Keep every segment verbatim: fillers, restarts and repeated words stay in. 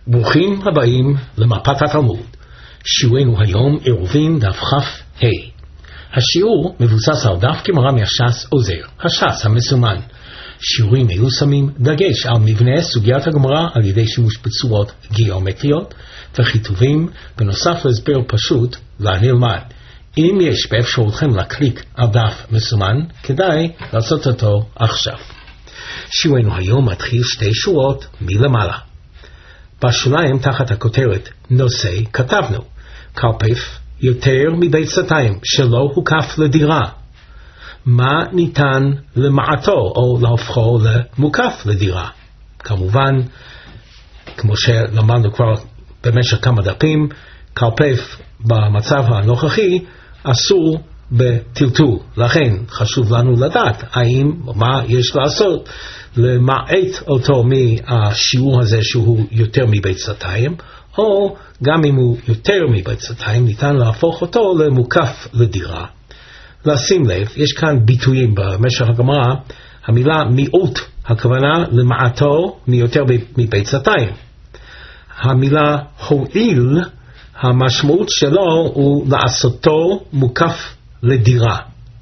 ברוכים הבאים למפת התלמוד. שיעורנו היום עירובין דף כ"ה. השיעור מבוסס על דף גמרא מהש"ס עוזר, הש"ס המסומן. שיעורים אלו שמים דגש על מבנה סוגיית הגמרא על ידי שימוש בצורות גיאומטריות וכיתובים, בנוסף להסבר פשוט לנלמד. אם יש באפשרותכם להקליק על דף מסומן, כדאי לעשות אותו עכשיו. שיעורנו היום מתחיל שתי שורות מלמעלה. בשוליים תחת הכותרת נושא כתבנו כלפף יותר מביצתיים שלא הוקף לדירה. מה ניתן למעטו או להופכו למוקף לדירה? כמובן, כמו שלמדנו כבר במשך כמה דפים, כלפף במצב הנוכחי אסור בטלטול. לכן חשוב לנו לדעת האם, מה יש לעשות למעט אותו מהשיעור הזה שהוא יותר מביצתיים, או גם אם הוא יותר מביצתיים ניתן להפוך אותו למוקף לדירה. לשים לב, יש כאן ביטויים במשך הגמרא, המילה מיעוט, הכוונה למעטו מיותר מביצתיים. המילה הועיל, המשמעות שלו הוא לעשותו מוקף לדירה.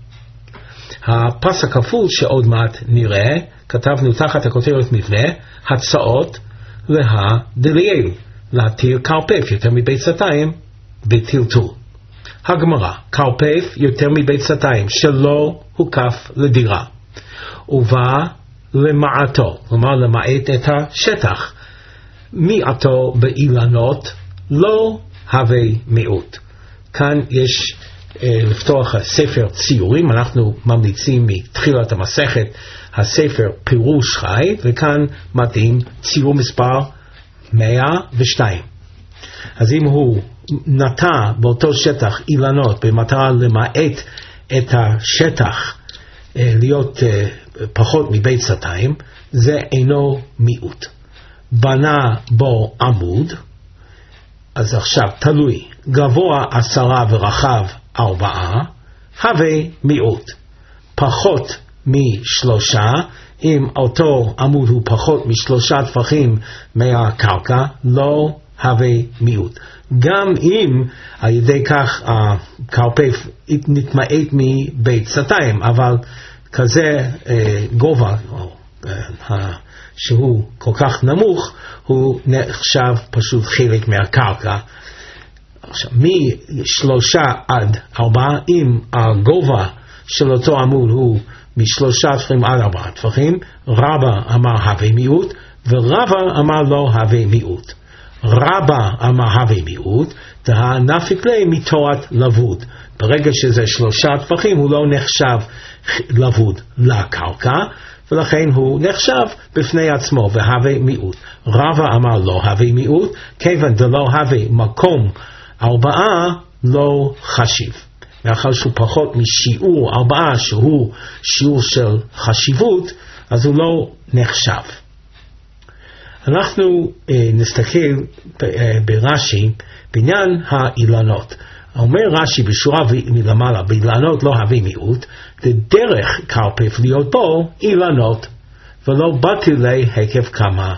הפס הכפול שעוד מעט נראה, כתבנו תחת הכותרת מבנה, הצעות להדליאל, להתיר כלפף יותר מביצתיים בטלטול. הגמרא, כלפף יותר מביצתיים שלא הוקף לדירה, ובא למעטו, כלומר למעט את השטח, מעטו באילנות לא הווה מיעוט. כאן יש אה, לפתוח ספר ציורים, אנחנו ממליצים מתחילת המסכת הספר פירוש חי, וכאן מתאים ציור מספר מאה ושתיים. אז אם הוא נטע באותו שטח אילנות במטרה למעט את השטח אה, להיות אה, פחות מביצתיים, זה אינו מיעוט. בנה בו עמוד, אז עכשיו תלוי, גבוה עשרה ורחב ארבעה, הווה מיעוט. פחות משלושה, אם אותו עמוד הוא פחות משלושה טפחים מהקרקע, לא הווה מיעוט. גם אם על ידי כך הכלפף נתמעט מביצתיים, אבל כזה אה, גובה, או, אה, שהוא כל כך נמוך, הוא נחשב פשוט חלק מהקרקע. עכשיו, משלושה עד ארבעה, אם הגובה של אותו עמוד הוא משלושה טפחים עד ארבעה טפחים, רבא אמר הווה מיעוט, ורבא אמר לא הווה מיעוט. רבא אמר הווה מיעוט, דה נפיק לי מתורת לבוד. ברגע שזה שלושה טפחים הוא לא נחשב לבוד לקרקע, ולכן הוא נחשב בפני עצמו והווה מיעוט. רבא אמר לא הווה מיעוט, כיוון דלא הווה מקום ארבעה לא חשיב. מאחר שהוא פחות משיעור ארבעה שהוא שיעור של חשיבות, אז הוא לא נחשב. אנחנו אה, נסתכל אה, ברש"י בעניין האילנות. אומר רש"י בשורה מלמעלה, באילנות לא הווה מיעוט, דרך כלפף להיות בו אילנות, ולא בטלי היקף כמה.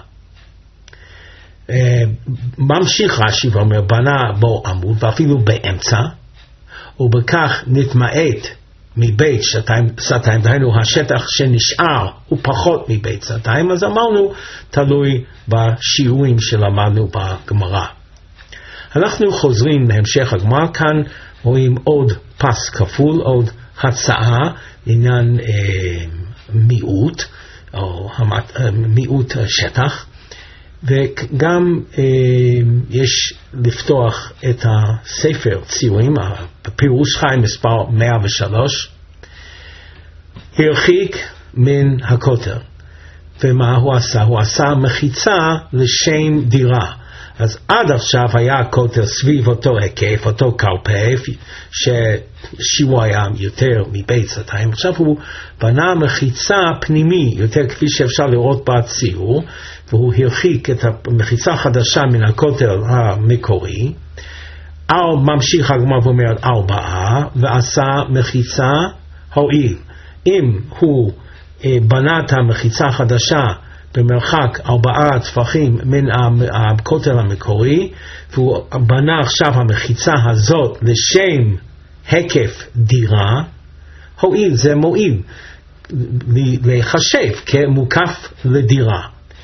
אה, ממשיך רש"י ואומר, בנה בו עמוד ואפילו באמצע, ובכך נתמעט מבית סתיים, דהיינו השטח שנשאר הוא פחות מבית סתיים, אז אמרנו תלוי בשיעורים שלמדנו בגמרא. אנחנו חוזרים להמשך הגמרא, כאן רואים עוד פס כפול, עוד הצעה לעניין אה, מיעוט, או המת, אה, מיעוט שטח, וגם אה, יש לפתוח את הספר ציורים, בפירוש חי מספר מאה ושלוש, הרחיק מן הכותל. ומה הוא עשה? הוא עשה מחיצה לשם דירה. אז עד עכשיו היה הכותל סביב אותו היקף, אותו כלפף, ששיעור היה יותר מביצתיים. עכשיו הוא בנה מחיצה פנימי, יותר כפי שאפשר לראות בציור, והוא הרחיק את המחיצה החדשה מן הכותל המקורי. אל ממשיך הגמרא ואומר ארבעה, ועשה מחיצה הועיל. אם הוא בנה את המחיצה החדשה במרחק ארבעה טפחים מן הכותל המקורי, והוא בנה עכשיו המחיצה הזאת לשם הקף דירה, הועיל, זה מועיל לחשב כמוקף לדירה,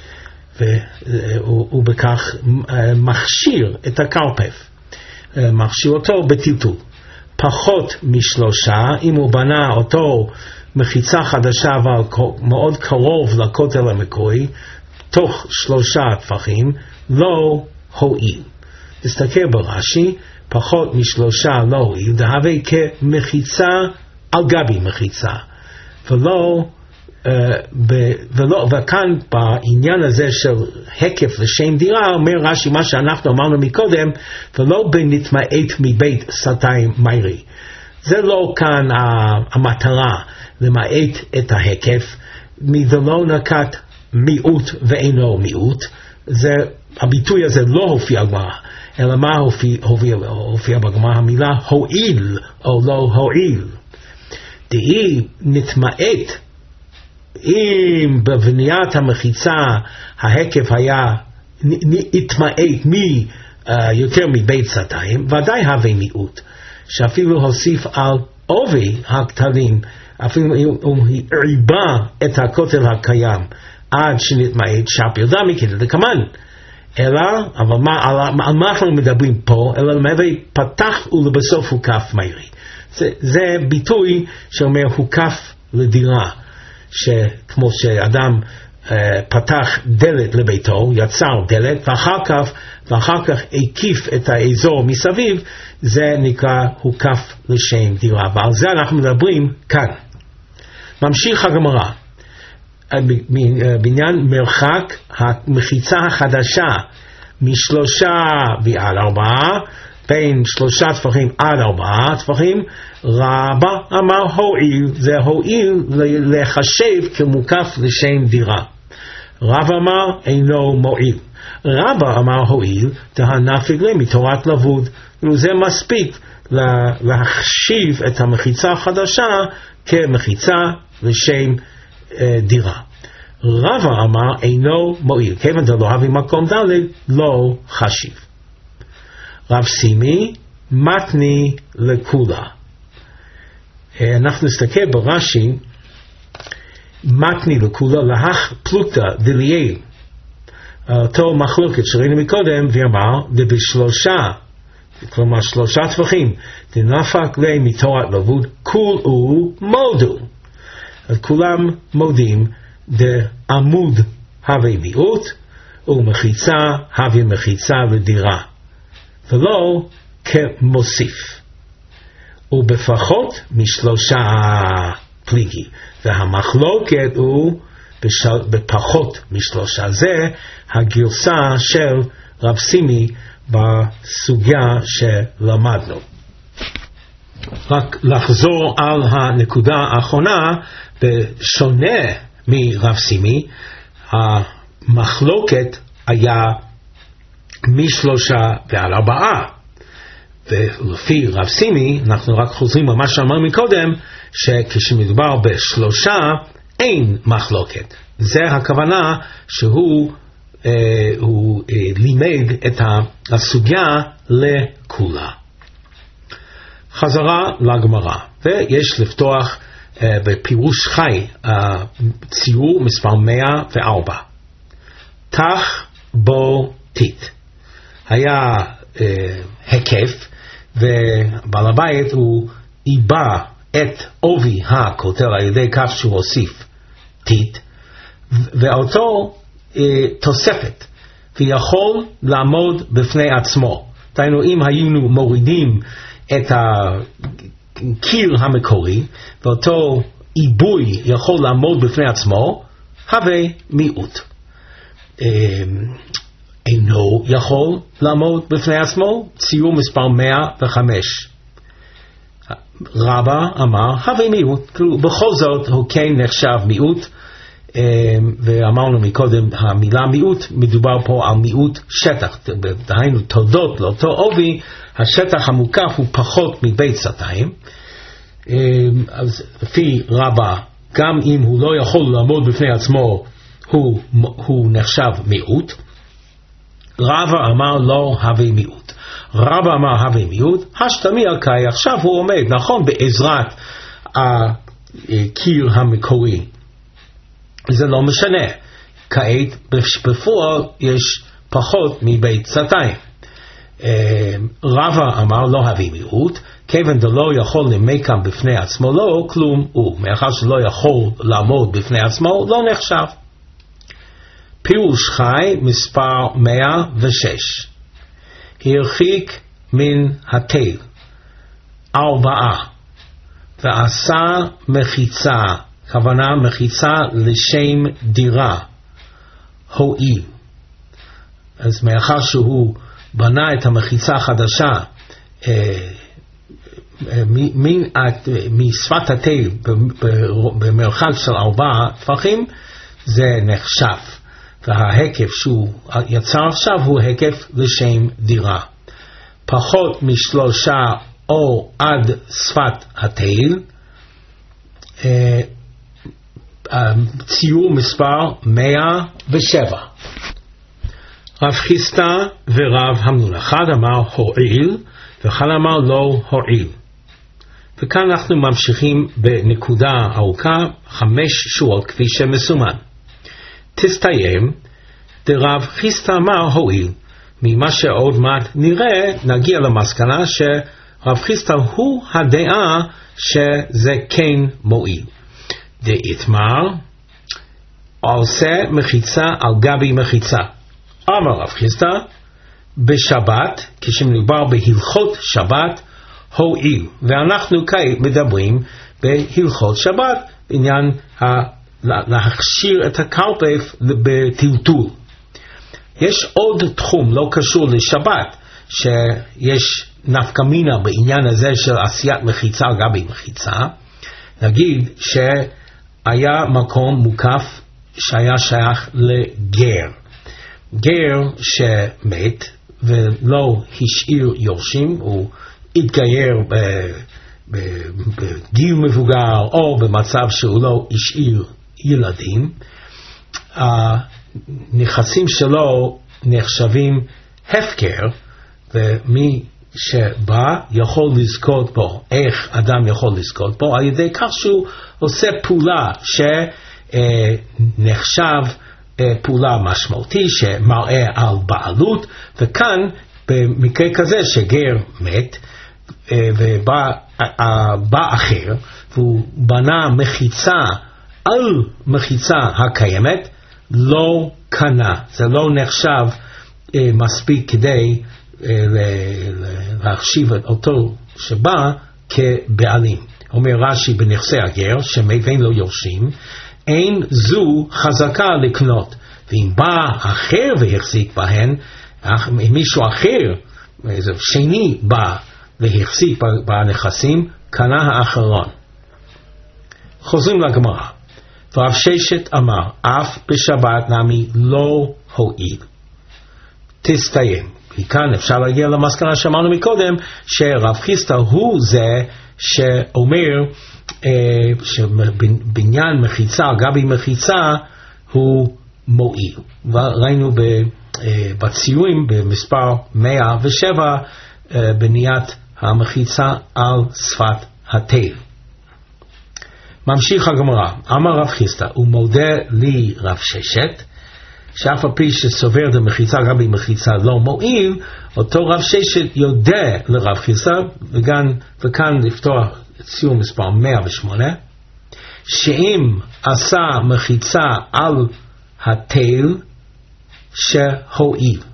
והוא בכך מכשיר את הקרפף, מכשיר אותו בטלטול. פחות משלושה, אם הוא בנה אותו מחיצה חדשה אבל מאוד קרוב לכותל המקורי, תוך שלושה טפחים, לא הועיל. תסתכל ברש"י, פחות משלושה לא הועיל, דהווה כמחיצה על גבי מחיצה, ולא, uh, ב, ולא, וכאן בעניין הזה של הקף לשם דירה, אומר רש"י מה שאנחנו אמרנו מקודם, ולא בנתמעט מבית סתיים מיירי. זה לא כאן המטרה למעט את ההקף, ולא נקט מיעוט ואינו מיעוט. זה, הביטוי הזה לא הופיע בגמרא, אלא מה הופיע, הופיע, הופיע בגמרא? המילה הועיל או לא הועיל. דהי נתמעט, אם בבניית המחיצה ההקף היה נתמעט מי uh, יותר מבית סתיים, ודאי הווה מיעוט, שאפילו הוסיף על עובי הכתלים, אפילו הוא עיבה את הכותל הקיים עד שנתמעט שפיר דמי כדלקמן. אלא, אבל מה, על, על מה אנחנו מדברים פה? אלא למעט פתח ולבסוף הוקף מיירי. זה, זה ביטוי שאומר הוקף לדירה, שכמו שאדם אה, פתח דלת לביתו, יצר דלת, ואחר כך, ואחר כך הקיף את האזור מסביב, זה נקרא הוקף לשם דירה, ועל זה אנחנו מדברים כאן. ממשיך הגמרא, בעניין מרחק המחיצה החדשה משלושה ועד ארבעה, בין שלושה טפחים עד ארבעה טפחים, רבא אמר הועיל, זה הועיל לחשב כמוקף לשם דירה. רבא אמר אינו מועיל. רבא אמר הועיל, דהנפיק לי מתורת לבוד, וזה מספיק להחשיב את המחיצה החדשה כמחיצה לשם אה, דירה. רבא אמר אינו מועיל, כיוון דלא הווי מקום ד' לא חשיב. רב סימי מתני לכולה. אנחנו נסתכל ברש"י, מתני לכולה להך פלוגתא דליאל, אותו מחלוקת שראינו מקודם, ואמר ובשלושה, כלומר שלושה טפחים, דנפק לי מתורת לבוד, כולו מודו. כולם מודים דעמוד הווה מיעוט, ומחיצה הווה מחיצה לדירה, ולא כמוסיף. ובפחות משלושה פליגי, והמחלוקת הוא בשל, בפחות משלושה. זה הגרסה של רב סימי בסוגיה שלמדנו. רק לחזור על הנקודה האחרונה, בשונה מרב סימי, המחלוקת היה משלושה ועד ארבעה, ולפי רב סימי אנחנו רק חוזרים על מה שאמרנו מקודם, שכשמדובר בשלושה אין מחלוקת. זה הכוונה שהוא אה, הוא, אה, לימד את הסוגיה לכולה. חזרה לגמרא, ויש לפתוח אה, בפירוש חי אה, ציור מספר מאה וארבע. תח בו תית. היה אה, הקף, ובעל הבית הוא איבא את עובי הכותל על ידי כך שהוא הוסיף תית, ואותו אה, תוספת, ויכול לעמוד בפני עצמו. דהיינו, אם היינו מורידים את הקיר המקורי, ואותו עיבוי יכול לעמוד בפני עצמו, הווה מיעוט. אה, אינו יכול לעמוד בפני עצמו, ציור מספר מאה וחמש. רבא אמר הווה מיעוט, בכל זאת הוא כן נחשב מיעוט, ואמרנו מקודם, המילה מיעוט מדובר פה על מיעוט שטח, דהיינו תודות לאותו עובי, השטח המוקף הוא פחות מבית סתיים. אז לפי רבא, גם אם הוא לא יכול לעמוד בפני עצמו, הוא, הוא נחשב מיעוט. רבא אמר לא הווה מיעוט. רבא אמר הווה מיעוט, השתמי הקאי, עכשיו הוא עומד, נכון, בעזרת הקיר המקורי. זה לא משנה. כעת בפועל יש פחות מבית סתיים. רבא אמר לא הווה מיעוט, כיוון דלא יכול למקם בפני עצמו לא כלום הוא, מאחר שלא יכול לעמוד בפני עצמו לא נחשב. פירוש חי מספר מאה ושש, הרחיק מן התל ארבעה ועשה מחיצה, כוונה מחיצה לשם דירה, הועיל. אז מאחר שהוא בנה את המחיצה החדשה אה, משפת התל במרחק של ארבעה טפחים, זה נחשב, וההיקף שהוא יצר עכשיו הוא היקף לשם דירה. פחות משלושה או עד שפת התל, ציור מספר מאה ושבע. רב חיסדא ורב המנונה, אחד אמר הועיל ואחד אמר לא הועיל. וכאן אנחנו ממשיכים בנקודה ארוכה, חמש שורות כפי שמסומן. תסתיים, דרב חיסדא אמר הועיל. ממה שעוד מעט נראה, נגיע למסקנה שרב חיסדא הוא הדעה שזה כן מועיל. דאיתמר, עושה מחיצה על גבי מחיצה. אמר רב חיסדא, בשבת, כשמדובר בהלכות שבת, הועיל. ואנחנו כעת מדברים בהלכות שבת, בעניין להכשיר את הקרפף בטלטול. יש עוד תחום לא קשור לשבת, שיש נפקא מינה בעניין הזה של עשיית מחיצה על גבי מחיצה. נגיד שהיה מקום מוקף שהיה שייך לגר. גר שמת ולא השאיר יורשים, הוא התגייר בגיל מבוגר או במצב שהוא לא השאיר ילדים, הנכסים שלו נחשבים הפקר, ומי שבא יכול לזכות בו. איך אדם יכול לזכות בו? על ידי כך שהוא עושה פעולה שנחשב פעולה משמעותי שמראה על בעלות. וכאן במקרה כזה שגר מת ובא בא אחר והוא בנה מחיצה על מחיצה הקיימת, לא קנה, זה לא נחשב אה, מספיק כדי אה, להחשיב אותו שבא כבעלים. אומר רש"י בנכסי הגר שמת ואין לו יורשים, אין זו חזקה לקנות. ואם בא אחר והחזיק בהן, אם מישהו אחר, איזה שני בא והחזיק בנכסים, קנה האחרון. חוזרים לגמרא. ורב ששת אמר, אף בשבת נמי לא הועיל. תסתיים. מכאן אפשר להגיע למסקנה שאמרנו מקודם, שרב חיסדא הוא זה שאומר אה, שבניין מחיצה, גבי מחיצה, הוא מועיל. וראינו ב, אה, בציורים במספר מאה ושבע, אה, בניית המחיצה על שפת התל. ממשיך הגמרא, אמר רב חיסדא, ומודה לי רב ששת, שאף על פי שסובר דמחיצה גבי מחיצה לא מועיל, אותו רב ששת יודע לרב חיסדא, וגם, וכאן לפתוח ציור מספר מאה ושמונה, שאם עשה מחיצה על התל שהועיל.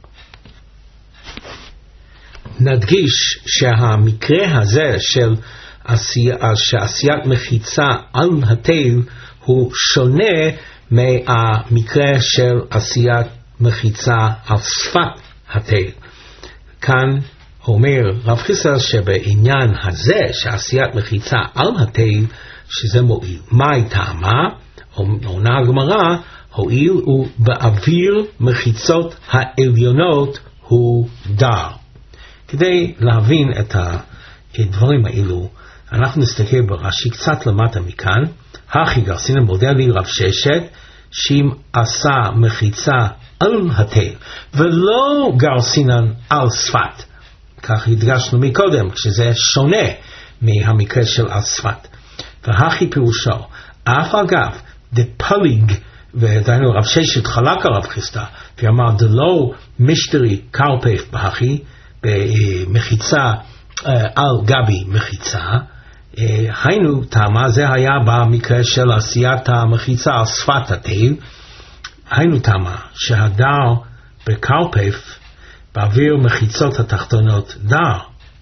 נדגיש שהמקרה הזה של עשייה, שעשיית מחיצה על התל הוא שונה מהמקרה של עשיית מחיצה על שפת התל. כאן אומר רב חיסדא שבעניין הזה שעשיית מחיצה על התל שזה מועיל. מהי טעמה? עונה הגמרא, הועיל הוא באוויר מחיצות העליונות הוא דר. כדי להבין את הדברים האלו, אנחנו נסתכל ברש"י קצת למטה מכאן. הכי גרסינן מודה לי רב ששת, שאם עשה מחיצה על התל ולא גרסינן על שפת, כך הדגשנו מקודם, שזה שונה מהמקרה של על שפת. והכי פירושו, אף אגב, דפליג, ודיינו רב ששת חלק על רב חיסדא, ואמר דלא משטרי קרפף בהכי, במחיצה על גבי מחיצה, היינו תמה, זה היה במקרה של עשיית המחיצה על שפת התל, היינו תמה שהדר בקרפף באוויר מחיצות התחתונות דר.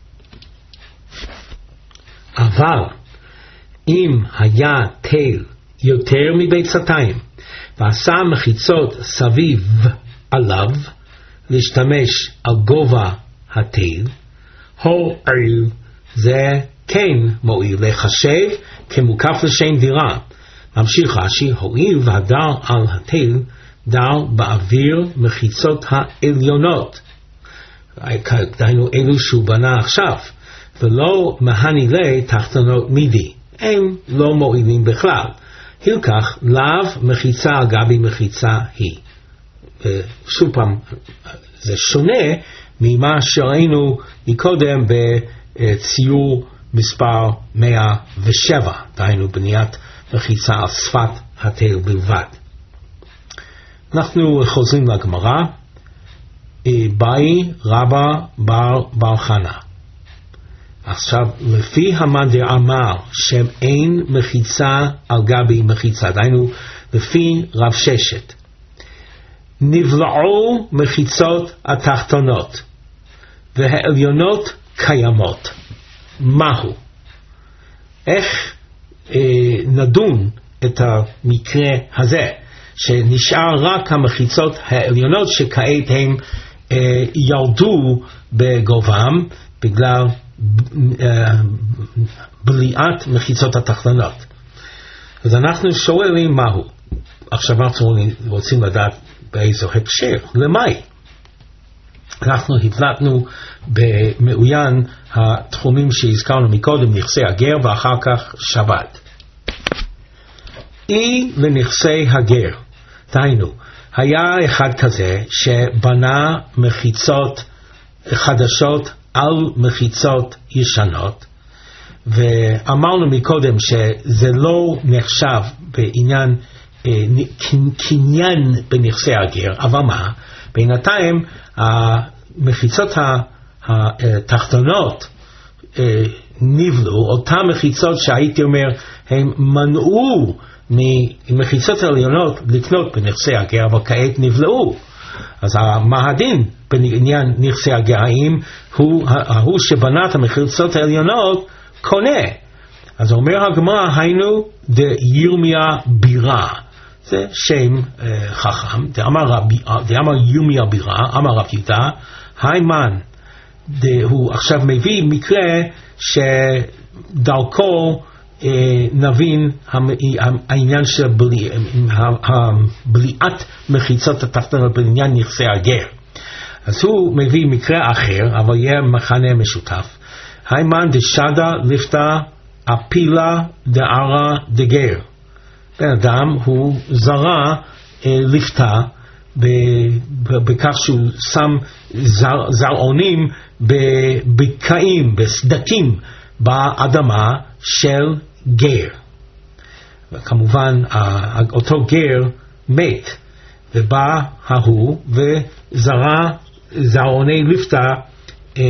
אבל אם היה תל יותר מביצתיים ועשה מחיצות סביב עליו להשתמש על גובה התל, הועיל, זה כן מועיל לחשב כמוקף לשם דירה. ממשיך רש"י, הועיל והדר על התל דר באוויר מחיצות העליונות, דהיינו אלו שהוא בנה עכשיו, ולא מהנילי תחתונות מידי, הם לא מועילים בכלל. הילקח לאו מחיצה על גבי מחיצה היא. שוב פעם, זה שונה ממה שראינו מקודם בציור מספר מאה ושבע, דהיינו בניית מחיצה על שפת התל בלבד. אנחנו חוזרים לגמרא, באי רבא בר בר חנה. עכשיו, לפי המאן דאמר שם אין מחיצה על גבי מחיצה, דהיינו לפי רב ששת, נבלעו מחיצות התחתונות והעליונות קיימות. מהו? איך אה, נדון את המקרה הזה שנשאר רק המחיצות העליונות שכעת הם אה, ירדו בגובם בגלל אה, בליעת מחיצות התחתונות? אז אנחנו שואלים מהו. עכשיו אנחנו רוצים לדעת באיזו הקשר, למי? אנחנו הבלטנו במעוין התחומים שהזכרנו מקודם, נכסי הגר ואחר כך שבת. אי לנכסי הגר, דהיינו, היה אחד כזה שבנה מחיצות חדשות על מחיצות ישנות, ואמרנו מקודם שזה לא נחשב בעניין קניין בנכסי הגר, אבל מה? בינתיים המחיצות התחתונות נבלו, אותן מחיצות שהייתי אומר הם מנעו ממחיצות העליונות לקנות בנכסי הגר, אבל כעת נבלעו. אז מה הדין בעניין נכסי הגר? האם הוא, הוא שבנה את המחיצות העליונות קונה? אז אומר הגמרא, היינו דירמיה בירה, זה שם uh, חכם, דאמר ירמיה בירה, אמר רב יהודה, היימן, הוא עכשיו מביא מקרה שדרכו uh, נבין העניין של בלי, בליעת מחיצות התחתונות בעניין נכסי הגר. אז הוא מביא מקרה אחר, אבל יהיה מכנה משותף. היימן דשדה לפתה אפילה דערה דגר. בן אדם הוא זרע אה, לפתה בכך שהוא שם זר, זרעונים בבקעים, בסדקים באדמה של גר. וכמובן אותו גר מת, ובא ההוא וזרע זרעוני לפתה אה,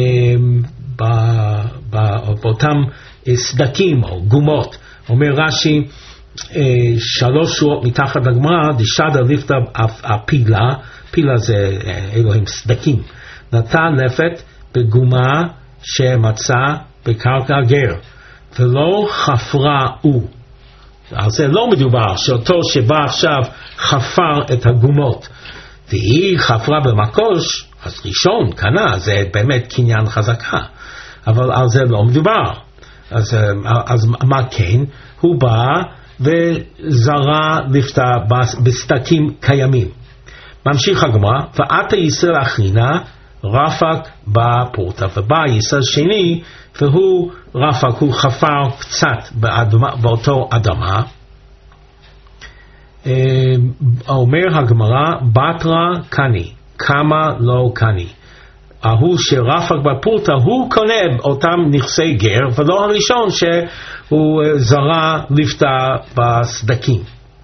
באותם סדקים או גומות. אומר רש"י, שלוש שורות מתחת לגמרא, דשדה לפתה הפילה, פילה זה אלוהים סדקים, נתן לפת בגומה שמצא בקרקע גר ולא חפרה הוא. על זה לא מדובר שאותו שבא עכשיו חפר את הגומות, והיא חפרה במקוש, אז ראשון קנה, זה באמת קניין חזקה, אבל על זה לא מדובר. אז, אז מה כן? הוא בא וזרע לפתה בסדקים קיימים. ממשיך הגמרא, ועתה ישראל אחרינה רפק בפורטה, ובא ישראל שני והוא רפק, הוא חפר קצת באדמה, באותו אדמה, אומר הגמרא, בתרא קני, כמה לא קני. ההוא שרפק בפורטה, הוא קונה אותם נכסי גר, ולא הראשון שהוא זרע לפתה בסדקים.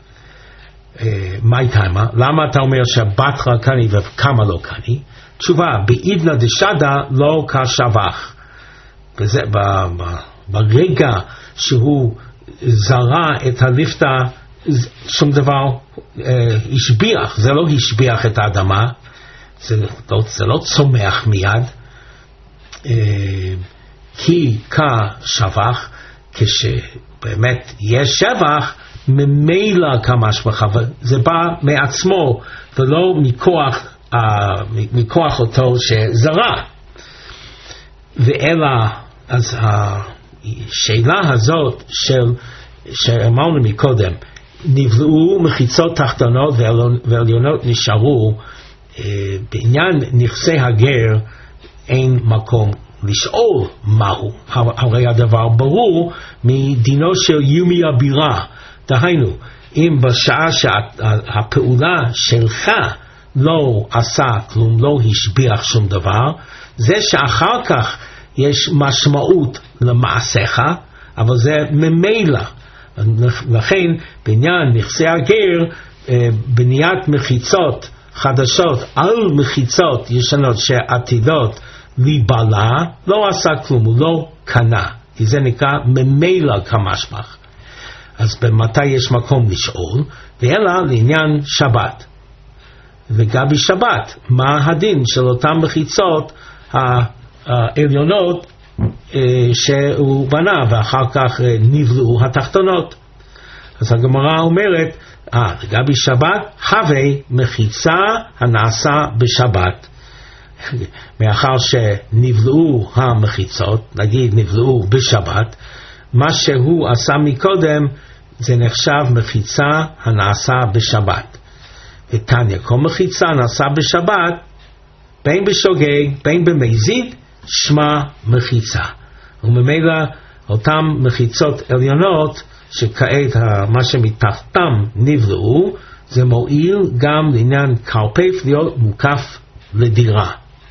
מה איתמה? למה אתה אומר שבתרא קני וכמה לא קני? תשובה, בעידנא דשדא לא כשבח. וזה, ברגע שהוא זרע את הלפתה, שום דבר השביח, זה לא השביח את האדמה, זה לא, זה לא צומח מיד, כי כשבח, כשבאמת יש שבח, ממילא כמשבחה, זה בא מעצמו ולא מכוח, מכוח אותו שזרע. ואלא, אז השאלה הזאת של, שאמרנו מקודם, נבלעו מחיצות תחתונות ועליונות נשארו, בעניין נכסי הגר אין מקום לשאול מהו, הרי הדבר ברור מדינו של יומי הבירה. דהיינו, אם בשעה שהפעולה שלך לא עשה כלום, לא השביח שום דבר, זה שאחר כך יש משמעות למעשיך, אבל זה ממילא. לכן בעניין נכסי הגר, בניית מחיצות חדשות על מחיצות ישנות שעתידות להיבלע, לא עשה כלום, הוא לא קנה, כי זה נקרא ממילא כמשבח. אז במתי יש מקום לשאול? ואלא לעניין שבת. וגבי שבת, מה הדין של אותם מחיצות העליונות שהוא בנה ואחר כך נבלעו התחתונות? אז הגמרא אומרת, אה, לגבי שבת, הווה מחיצה הנעשה בשבת. מאחר שנבלעו המחיצות, נגיד נבלעו בשבת, מה שהוא עשה מקודם זה נחשב מחיצה הנעשה בשבת. ותניא, כל מחיצה נעשה בשבת, בין בשוגג, בין במזיד, שמה מחיצה. וממילא אותם מחיצות עליונות, שכעת מה שמתחתם נבלעו, זה מועיל גם לעניין קרפף להיות מוקף לדירה.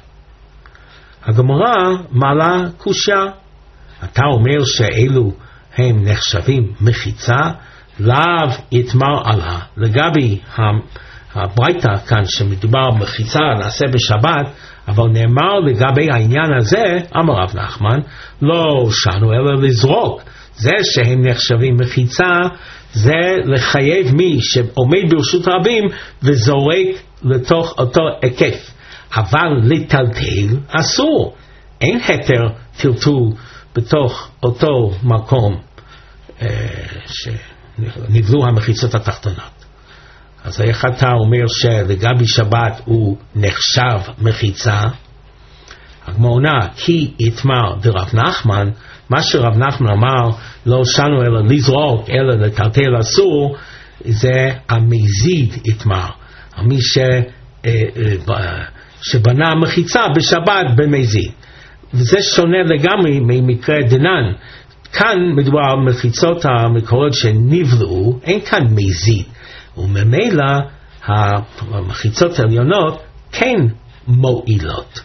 הגמרא מעלה קושיה, אתה אומר שאלו הם נחשבים מחיצה, לאו יתמר עלה. לגבי הברייתא כאן שמדובר מחיצה נעשה בשבת, אבל נאמר לגבי העניין הזה, אמר רב נחמן, לא שנו אלא לזרוק. זה שהם נחשבים מחיצה, זה לחייב מי שעומד ברשות רבים וזורק לתוך אותו היקף. אבל לטלטל אסור. אין היתר טלטול בתוך אותו מקום אה, שנבלעו המחיצות התחתונות. אז איך אתה אומר שלגבי שבת הוא נחשב מחיצה? הגמרא, כי יתמר דרב נחמן, מה שרב נחמן אמר, לא שנו אלא לזרוק, אלא לטלטל אסור, זה המזיד יתמר. מי ש, שבנה מחיצה בשבת במזיד. וזה שונה לגמרי ממקרה דנן. כאן מדובר על מחיצות המקורות שנבלעו, אין כאן מזיד. וממילא המחיצות העליונות כן מועילות.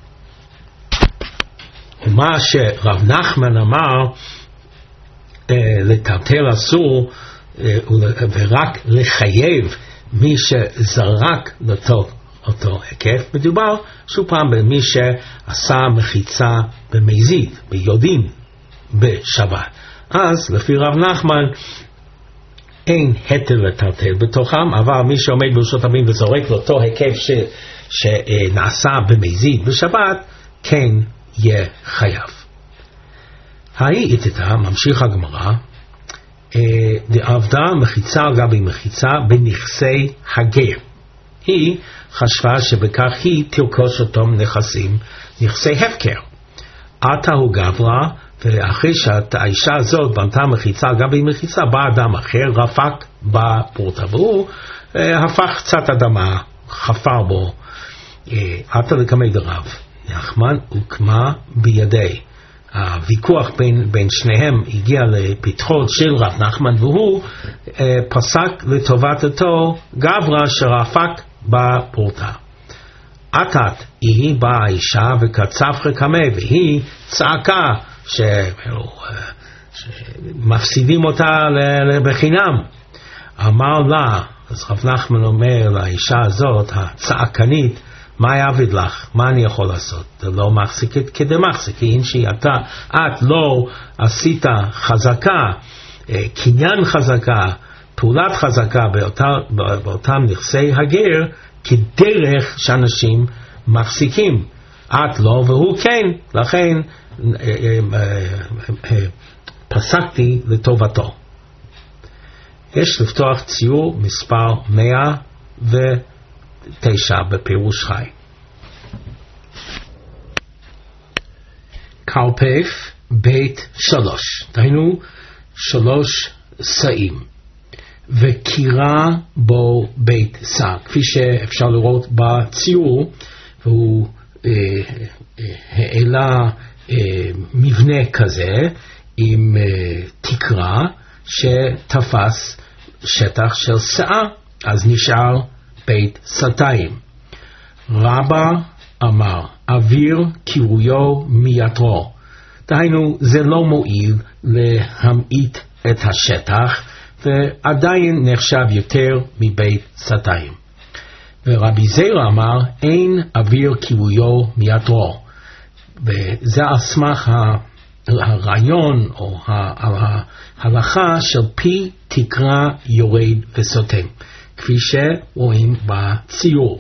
ומה שרב נחמן אמר, אה, לטלטל אסור, אה, ורק לחייב מי שזרק לתוך אותו היקף, מדובר שוב פעם במי שעשה מחיצה במזיד, ביודעין, בשבת. אז לפי רב נחמן, אין היתר לטלטל בתוכם, אבל מי שעומד ברשות רבים וזורק לאותו היקף ש, שנעשה במזיד בשבת, כן יהיה חייב. ההיא איתתה, ממשיך הגמרא, דעבדה מחיצה על גבי מחיצה בנכסי הגר. היא חשבה שבכך היא תרכוש אותם נכסים, נכסי הפקר. עתה הוא גברה, ואחרי שהאישה הזאת בנתה מחיצה על גבי מחיצה, בא אדם אחר, רפק בפורטה, והוא הפך קצת אדמה, חפר בו. עתה לקמי דרב. נחמן הוקמה בידי. הוויכוח בין, בין שניהם הגיע לפתחו של רב נחמן, והוא אה, פסק לטובת אותו גברא שרפק בפורטה. עתת היא באה האישה וקצף רקמה, והיא צעקה שמפסידים אותה בחינם. אמר לה, אז רב נחמן אומר לאישה הזאת, הצעקנית, מה יעבד לך? מה אני יכול לעשות? זה לא מחזיקת כדי מחזיקין, שאתה, את לא עשית חזקה, קניין חזקה, פעולת חזקה באותה, באותם נכסי הגר, כדרך שאנשים מחזיקים. את לא והוא כן, לכן פסקתי לטובתו. יש לפתוח ציור מספר מאה ותשע בפירוש חי. קרפף בית שלוש, דהיינו שלוש שאים, וקירה בו בית שא, כפי שאפשר לראות בציור, והוא אה, אה, העלה אה, מבנה כזה עם אה, תקרה שתפס שטח של שאה, אז נשאר בית סתיים. רבא אמר, אוויר קירויו מיתרו, דהיינו זה לא מועיל להמעיט את השטח, ועדיין נחשב יותר מבית סתיים. ורבי זירא אמר, אין אוויר קירויו מיתרו, וזה על סמך הרעיון או ההלכה של פי תקרה יורד וסותם, כפי שרואים בציור.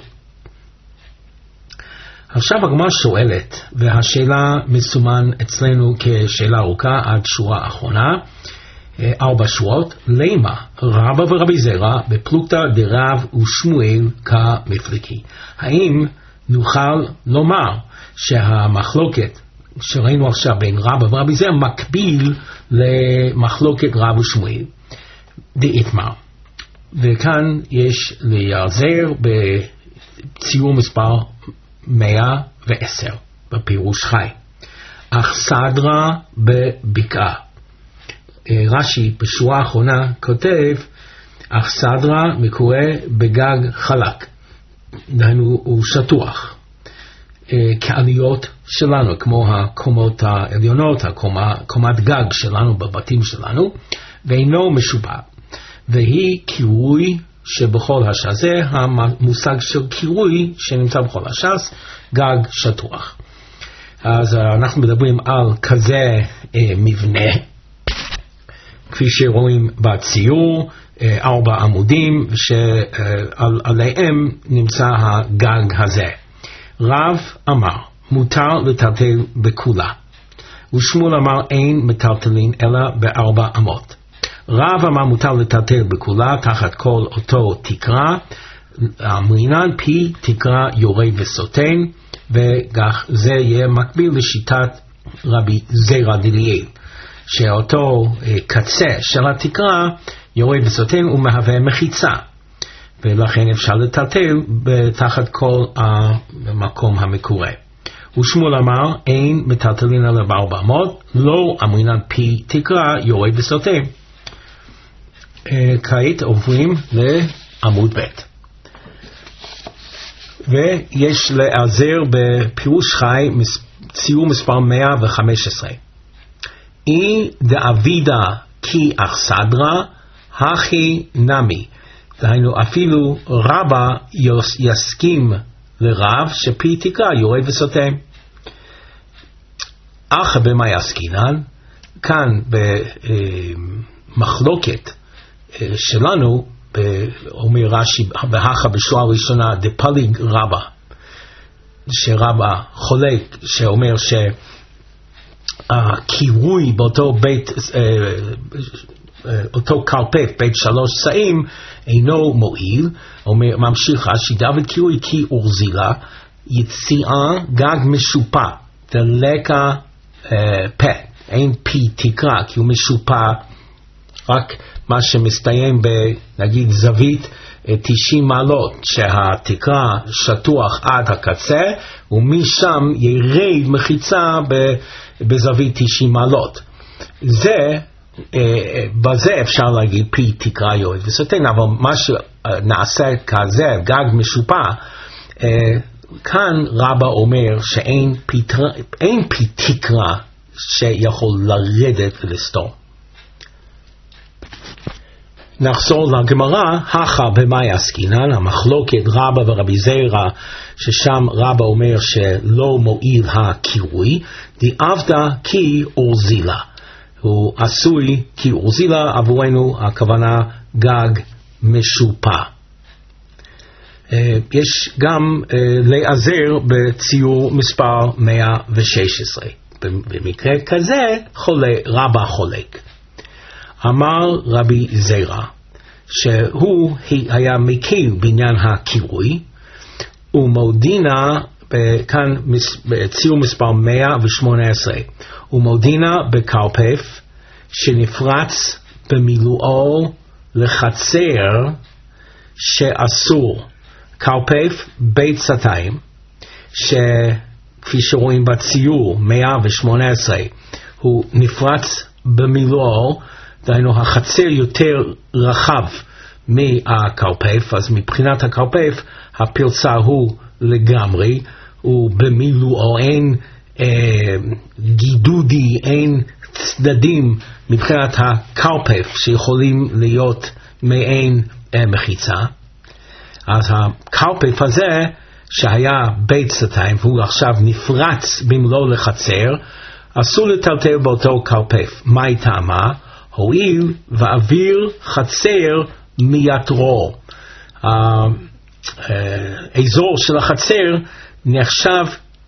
עכשיו הגמרא שואלת, והשאלה מסומן אצלנו כשאלה ארוכה עד שורה אחרונה, ארבע שורות, למה רבא ורבי זירא בפלוגתא דרב ושמואל כמפלגי? האם נוכל לומר שהמחלוקת שראינו עכשיו בין רבא ורבי זירא מקביל למחלוקת רב ושמואל? דאיתמר. וכאן יש להיעזר בציור מספר מאה ועשר בפירוש חי. אכסדרה בבקעה. רש"י בשורה האחרונה כותב, אכסדרה מקורה בגג חלק, דהיינו הוא שטוח, כעליות שלנו, כמו הקומות העליונות, הקומה, קומת גג שלנו בבתים שלנו, ואינו משופע. והיא קירוי שבכל הש"ס, זה המושג של קירוי שנמצא בכל הש"ס, גג שטוח. אז אנחנו מדברים על כזה אה, מבנה, כפי שרואים בציור, אה, ארבע עמודים שעליהם נמצא הגג הזה. רב אמר, מותר לטלטל בכולה, ושמואל אמר, אין מטלטלין אלא בארבע אמות. רב אמר מותר לטלטל בכולה תחת כל אותו תקרה, אמרינן פי תקרה יורד וסוטן, וכך זה יהיה מקביל לשיטת רבי זירא דליאל, שאותו קצה של התקרה יורד וסוטן ומהווה מחיצה, ולכן אפשר לטלטל תחת כל המקום המקורה. ושמואל אמר אין מטלטלין אלא בארבע אמות, לא אמרינן פי תקרה יורד וסוטן. כעת עוברים לעמוד ב', ויש להיעזר בפירוש חי ציור מספר מאה וחמש עשרה. אי דאבידה כי אכסדרה הכי נמי, דהיינו אפילו רבא יסכים לרב שפי תקרה יורד וסותם. אך במה יסקינן? כאן במחלוקת שלנו, אומר רש"י בהכה בשורה הראשונה, דפליג רבא, שרבא חולק, שאומר שהקירוי באותו בית, אותו קרפף, בית שלוש שאים, אינו מועיל. אומר, ממשיך רש"י, דוד קירוי כי אורזילה, יציאה גג משופע, דלקה פה, אין פי תקרה, כי הוא משופע רק מה שמסתיים בנגיד זווית תשעים מעלות, שהתקרה שטוח עד הקצה, ומשם ירד מחיצה בזווית תשעים מעלות. זה, בזה אפשר להגיד פי תקרה יורד וסוטן, אבל מה שנעשה כזה, גג משופע, כאן רבא אומר שאין פי, אין פי תקרה שיכול לרדת ולסתום. נחזור לגמרא, הכה במאי עסקינן, המחלוקת רבא ורבי זירא, ששם רבא אומר שלא מועיל הקירוי, דעבדה כי אורזילה. הוא עשוי כי אורזילה, עבורנו הכוונה גג משופע. יש גם להיעזר בציור מספר מאה ושש עשרה. במקרה כזה חולה, רבא חולק. אמר רבי זירא שהוא היה מכיר בעניין הקירוי, ומודינה, כאן בציור מספר מאה ושמונה עשרה, ומודינה בקרפף שנפרץ במילואו לחצר שאסור. קרפף בית סתיים, שכפי שרואים בציור מאה ושמונה עשרה, הוא נפרץ במילואו, דהיינו החצר יותר רחב מהקרפף, אז מבחינת הקרפף הפרצה הוא לגמרי, ובמילואו אין אה, גידודי, אין צדדים מבחינת הקרפף שיכולים להיות מעין אה, מחיצה. אז הקרפף הזה שהיה בית סתיים והוא עכשיו נפרץ במלוא לחצר, אסור לטלטל באותו קרפף. מה היא טעמה? הואיל ואוויר חצר מיתרו. האזור של החצר נחשב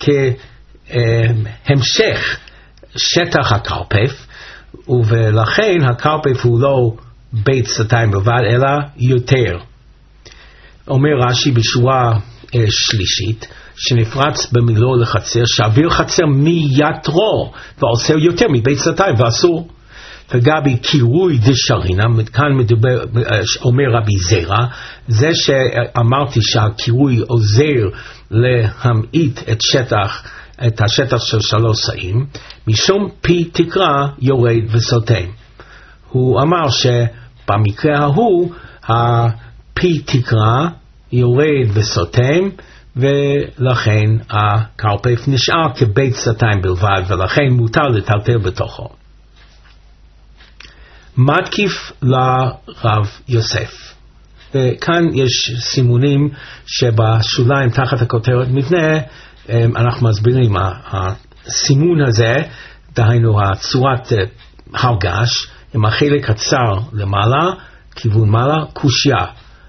כהמשך שטח הקרפף, ולכן הקרפף הוא לא בית סתיים בלבד אלא יותר. אומר רש"י בשורה שלישית, שנפרץ במילוא לחצר, שאוויר חצר מיתרו ועושה יותר מבית סתיים ואסור. וגבי קירוי דשרינה, כאן מדבר, אומר רבי זירא, זה שאמרתי שהקירוי עוזר להמעיט את שטח, את השטח של שלוש שאים, משום פי תקרה יורד וסותם. הוא אמר שבמקרה ההוא הפי תקרה יורד וסותם, ולכן הקרפף נשאר כבית סתיים בלבד, ולכן מותר לטלטל בתוכו. מתקיף לרב יוסף. וכאן יש סימונים שבשוליים תחת הכותרת מבנה, אנחנו מסבירים, הסימון הזה, דהיינו הצורת הרגש, עם החלק הצר למעלה, כיוון מעלה, קושיה,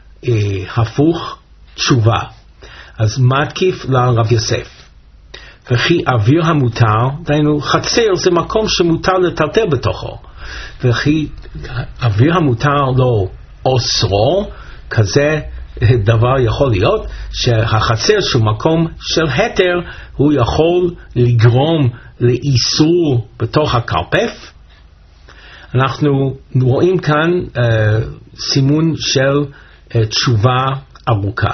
הפוך, תשובה. אז מתקיף לרב יוסף. וכי אוויר המותר, דהיינו חצר זה מקום שמותר לטלטל בתוכו. וכי אוויר המותר לא אוסרו, כזה דבר יכול להיות, שהחצר שהוא מקום של היתר, הוא יכול לגרום לאיסור בתוך הקרפף. אנחנו רואים כאן uh, סימון של uh, תשובה ארוכה,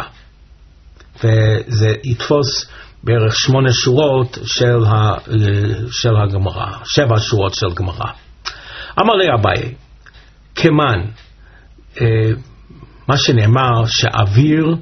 וזה יתפוס בערך שמונה שורות של, ה, של הגמרא, שבע שורות של גמרא. אמר לי אביי, כמן, אה, מה שנאמר שאוויר,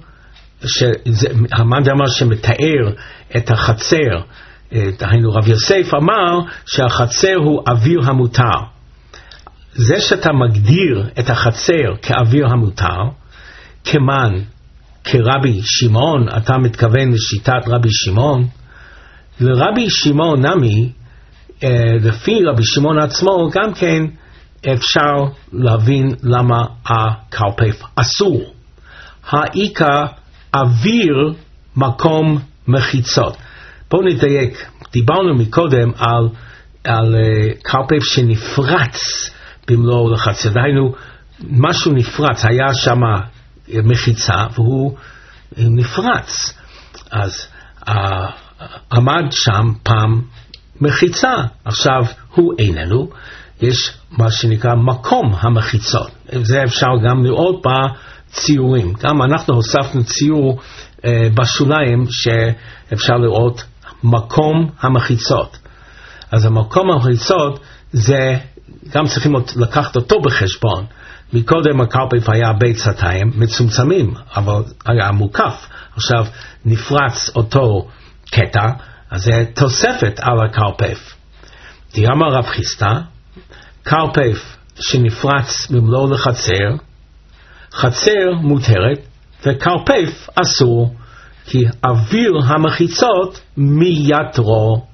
המאן דאמר שמתאר את החצר, אה, דהיינו רב יוסף אמר שהחצר הוא אוויר המותר. זה שאתה מגדיר את החצר כאוויר המותר, כמן, כרבי שמעון, אתה מתכוון לשיטת רבי שמעון, לרבי שמעון נמי, לפי רבי שמעון עצמו גם כן אפשר להבין למה הקרפף אסור. העיקר אוויר מקום מחיצות. בואו נדייק, דיברנו מקודם על, על קרפף שנפרץ במלוא לחצר, דהיינו משהו נפרץ, היה שם מחיצה והוא נפרץ, אז עמד שם פעם מחיצה, עכשיו הוא איננו, יש מה שנקרא מקום המחיצות. זה אפשר גם לראות בציורים. גם אנחנו הוספנו ציור אה, בשוליים שאפשר לראות מקום המחיצות. אז המקום המחיצות זה, גם צריכים לקחת אותו בחשבון. מקודם הקרפף היה בית סתיים מצומצמים, אבל היה מוקף. עכשיו נפרץ אותו קטע, אז זה תוספת על הקרפף. אמר רב חיסדא, קרפף שנפרץ במלוא לחצר, חצר מותרת, וקרפף אסור, כי אוויר המחיצות מיתרו.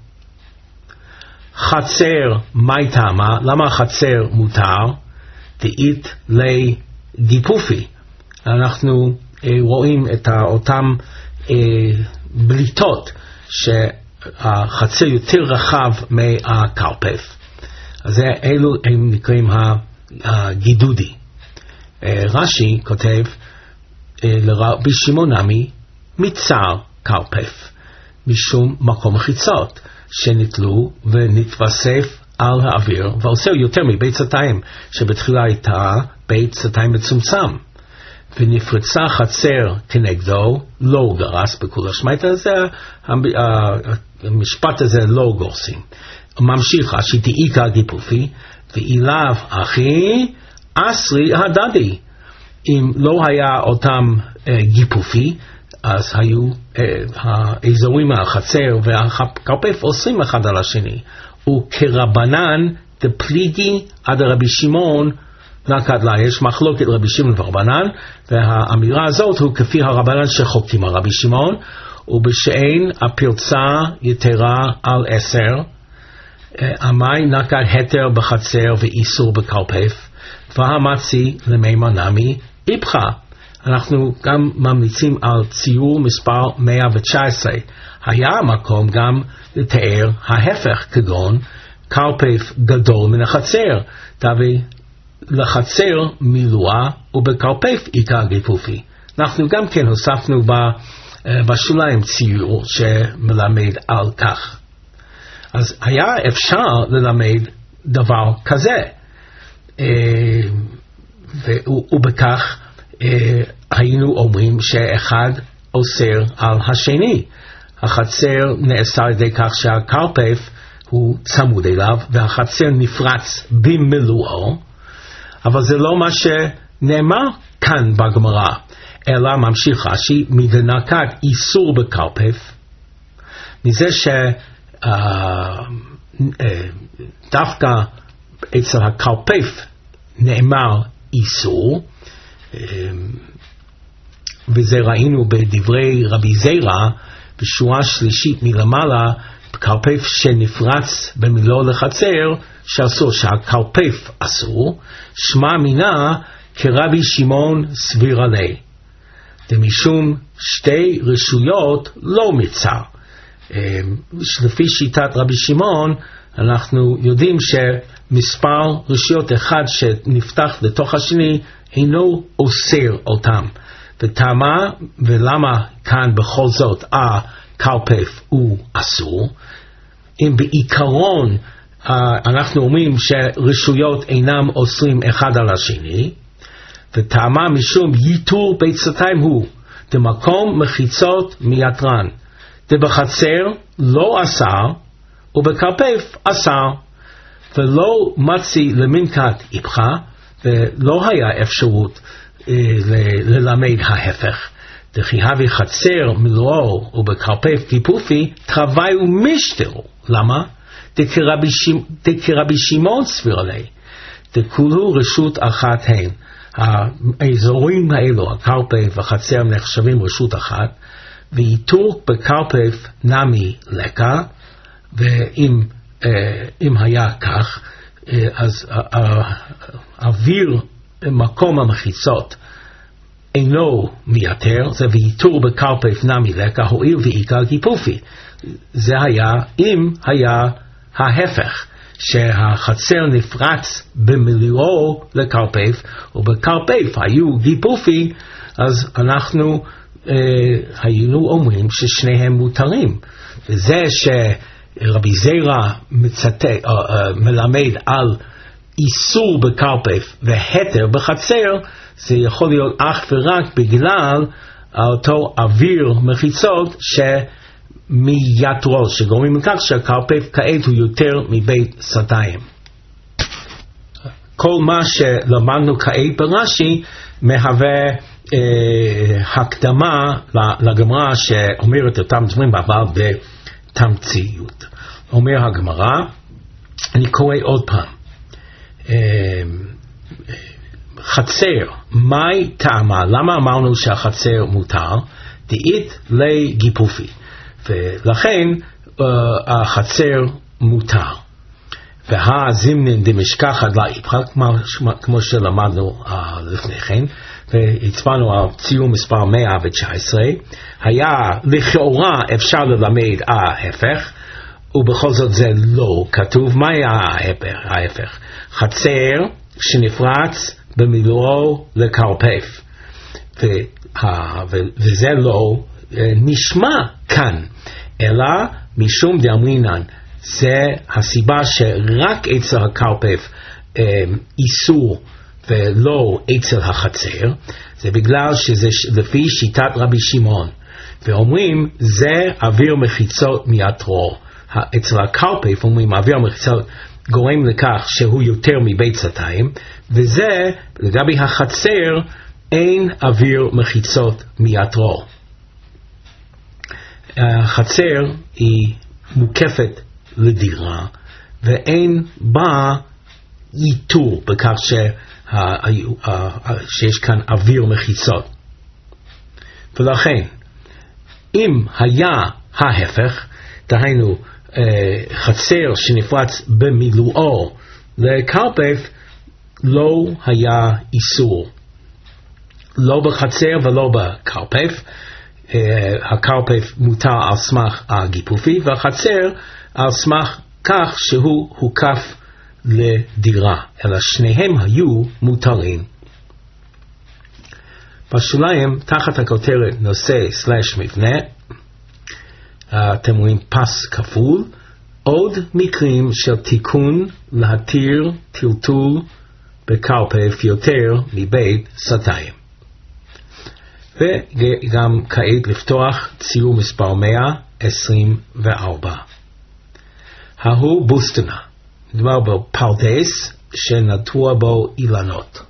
חצר, מה טעמה? למה חצר מותר? דאית לי גיפופי. אנחנו אה, רואים את אותם אה, בליטות שהחצר יותר רחב מהקרפף. אז אלו הם נקראים הגידודי. אה, רש"י כותב אה, לרבי שמעון נמי מצר קרפף משום מקום מחיצות שנתלו ונתווסף על האוויר, ועושה יותר מבית סתיים, שבתחילה הייתה בית סתיים מצומצם, ונפרצה חצר כנגדו, לא גרס בכול השמייתא, זה המשפט הזה לא גורסים. ממשיך, שתעיקה גיפופי, ואילב אחי אסרי הדדי. אם לא היה אותם גיפופי, אז היו האזורים מהחצר והקרפף עושים אחד על השני. וכרבנן דפליגי עד רבי שמעון נקט לה. יש מחלוקת רבי שמעון ורבנן, והאמירה הזאת הוא כפי הרבנן שחוקים על רבי שמעון, ובשאין הפרצה יתרה על עשר, המי נקט היתר בחצר ואיסור בקרפף, והמצי למימר נמי איפכה. אנחנו גם ממליצים על ציור מספר מאה ותשע עשרה. היה מקום גם לתאר ההפך, כגון קרפף גדול מן החצר, תביא לחצר מילואה ובקרפף עיקר גיפופי. אנחנו גם כן הוספנו בשוליים ציור שמלמד על כך. אז היה אפשר ללמד דבר כזה, ובכך היינו אומרים שאחד אוסר על השני. החצר נאסר על ידי כך שהקרפף הוא צמוד אליו והחצר נפרץ במלואו, אבל זה לא מה שנאמר כאן בגמרא, אלא ממשיך רש"י, מדנקת איסור בקרפף, מזה שדווקא אצל הקרפף נאמר איסור, וזה ראינו בדברי רבי זירא בשורה שלישית מלמעלה, קרפף שנפרץ במילוא לחצר שאסור, שהקרפף אסור, שמע מינה כרבי שמעון סביר עלי, ומשום שתי רשויות לא מצר. לפי שיטת רבי שמעון אנחנו יודעים שמספר רשויות אחד שנפתח לתוך השני אינו אוסר אותם, וטעמה ולמה כאן בכל זאת הקרפף הוא אסור. אם בעיקרון אנחנו אומרים שרשויות אינם אוסרים אחד על השני, וטעמה משום ייתור בית סתיים הוא דמקום מחיצות מיתרן, דבחצר לא אסר ובקרפף אסר, ולא מצי למנקת איפכה, ולא היה אפשרות אה, ל- ללמד ההפך. דכי הווי חצר מלואו ובקרפף גיפופי תרווי ומשתרו. למה? דכרבי, שימ... דכרבי שמעון סביר עלי, דכולו רשות אחת הן. האזורים האלו, הקרפף והחצר, נחשבים רשות אחת, ואיתור בקרפף נמי לקה, ואם אה, אם היה כך, אה, אז האוויר מקום המחיצות אינו מייתר, זה ואיתור בקרפף נמי לקה, הועיל ועיקר גיפופי. זה היה אם היה ההפך, שהחצר נפרץ במילואו לקרפף, ובקרפף היו גיפופי, אז אנחנו אה, היינו אומרים ששניהם מותרים. וזה שרבי זירא מצטט, אה, אה, מלמד על איסור בקרפף והתר בחצר, זה יכול להיות אך ורק בגלל אותו אוויר מחיצות שמייתרו, שגורמים לכך שהקרפף כעת הוא יותר מבית סתיים. כל מה שלמדנו כעת ברש"י מהווה אה, הקדמה לגמרא שאומרת אותם דברים אבל בתמציות. אומר הגמרא, אני קורא עוד פעם, אה, חצר, מהי טעמה? למה אמרנו שהחצר מותר? דאית לגיפופי, ולכן uh, החצר מותר. והזימנין דמשכחת לאיפכא, כמו שלמדנו uh, לפני כן, והצבענו על ציור מספר מאה תשע עשרה, היה לכאורה אפשר ללמד ההפך, ובכל זאת זה לא כתוב. מה היה ההפך? חצר שנפרץ במילואו לקרפף, וזה לא נשמע כאן, אלא משום דאמרינן, זה הסיבה שרק אצל הקרפף איסור ולא אצל החצר, זה בגלל שזה לפי שיטת רבי שמעון, ואומרים זה אוויר מחיצות מיתרו. אצל הקרפף אומרים אוויר מחיצות גורם לכך שהוא יותר מבית סתיים, וזה לגבי החצר אין אוויר מחיצות מיתרו. החצר היא מוקפת לדירה ואין בה ייתור בכך שיש כאן אוויר מחיצות, ולכן אם היה ההפך, דהיינו חצר שנפרץ במילואו לקרפף, לא היה איסור, לא בחצר ולא בקרפף. הקרפף מותר על סמך הגיפופי, והחצר על סמך כך שהוא הוקף לדירה, אלא שניהם היו מותרים. בשוליים תחת הכותרת נושא סלש מבנה אתם רואים פס כפול, עוד מקרים של תיקון להתיר טלטול בקרפף יותר מבית סתיים. וגם כעת לפתוח ציור מספר מאה עשרים וארבע. ההוא בוסטנה, מדובר בפרדס שנטוע בו אילנות.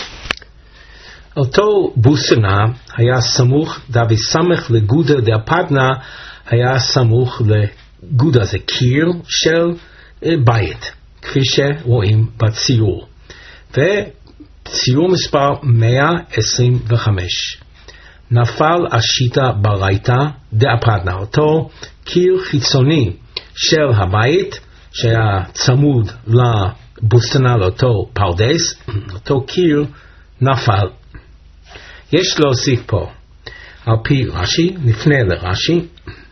אותו בוסטנה היה סמוך, דבי סמך לגודה דאפדנה, היה סמוך לגודה, זה קיר של בית, כפי שרואים בציור. וציור מספר מאה עשרים וחמש. נפל השיטה ברייתא דאפדנה, אותו קיר חיצוני של הבית שהיה צמוד לבוסטנה, לאותו פרדס, אותו קיר נפל. יש להוסיף פה על פי רש"י, נפנה לרש"י,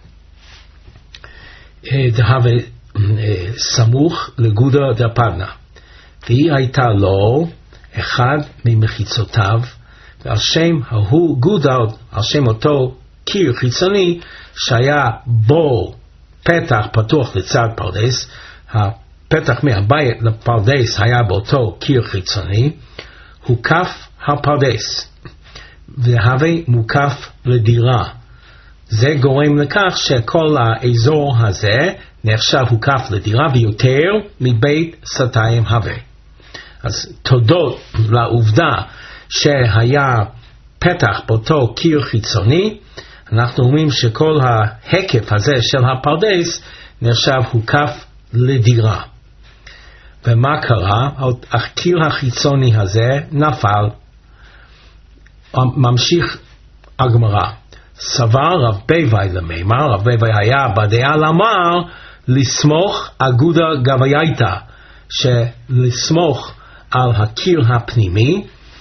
דהווה סמוך לגודה דאפדנה, והיא הייתה לו אחד ממחיצותיו, ועל שם ההוא גודה, על שם אותו קיר חיצוני שהיה בו פתח פתוח לצד פרדס, הפתח מהבית לפרדס היה באותו קיר חיצוני, הוקף הפרדס והווה מוקף לדירה. זה גורם לכך שכל האזור הזה נחשב הוקף לדירה ויותר מבית סתיים הווה. אז תודות לעובדה שהיה פתח באותו קיר חיצוני, אנחנו אומרים שכל ההיקף הזה של הפרדס נחשב הוקף לדירה. ומה קרה? הקיר החיצוני הזה נפל. ממשיך הגמרא. סבר רב ביבי למימר, רב ביבי היה בדעה למר לסמוך אגודה גבייתא, שלסמוך על הקיר הפנימי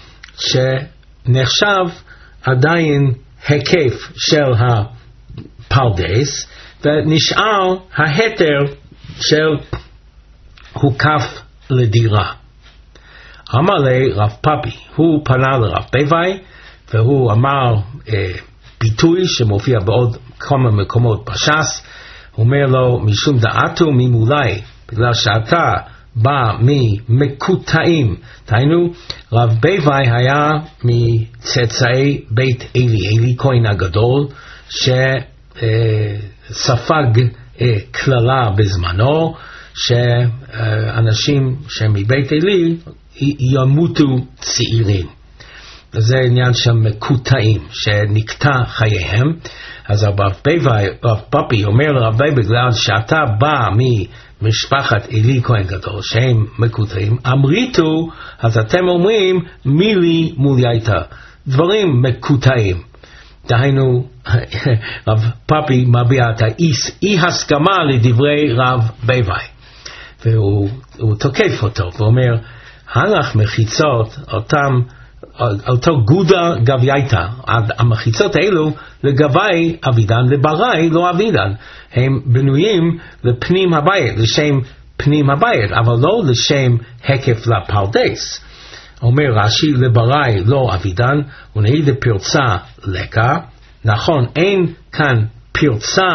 שנחשב עדיין היקף של הפרדס, ונשאר ההתר של הוקף לדירה. אמר לי רב פאפי, הוא פנה לרב ביבי והוא אמר אה, ביטוי שמופיע בעוד כמה מקומות בש"ס. הוא אומר לו, משום דעתו ממולי, בגלל שאתה בא ממקוטעים, דהיינו רב בייבי היה מצאצאי בית אלי, אלי כהן הגדול, שספג כללה בזמנו, שאנשים שמבית אלי ימותו צעירים. זה עניין של מקוטעים, שנקטע חייהם. אז הרב בייבי, הרב פאפי אומר לרב בייבי, בגלל שאתה בא ממשפחת אלי כהן גדול, שהם מקוטעים, אמריתו, אז אתם אומרים, מילי מולייתא, דברים מקוטעים. דהיינו, רב פאפי מביע את האי הסכמה לדברי רב בייבי. והוא תוקף אותו, ואומר, הלך מחיצות, אותם, אותו גודה גבייתא, המחיצות האלו לגבי אבידן, לברי לא אבידן, הם בנויים לפנים הבית, לשם פנים הבית, אבל לא לשם הקף לפרדס. אומר רש"י, לברי לא אבידן, ונהי לפרצה לקה. נכון, אין כאן פרצה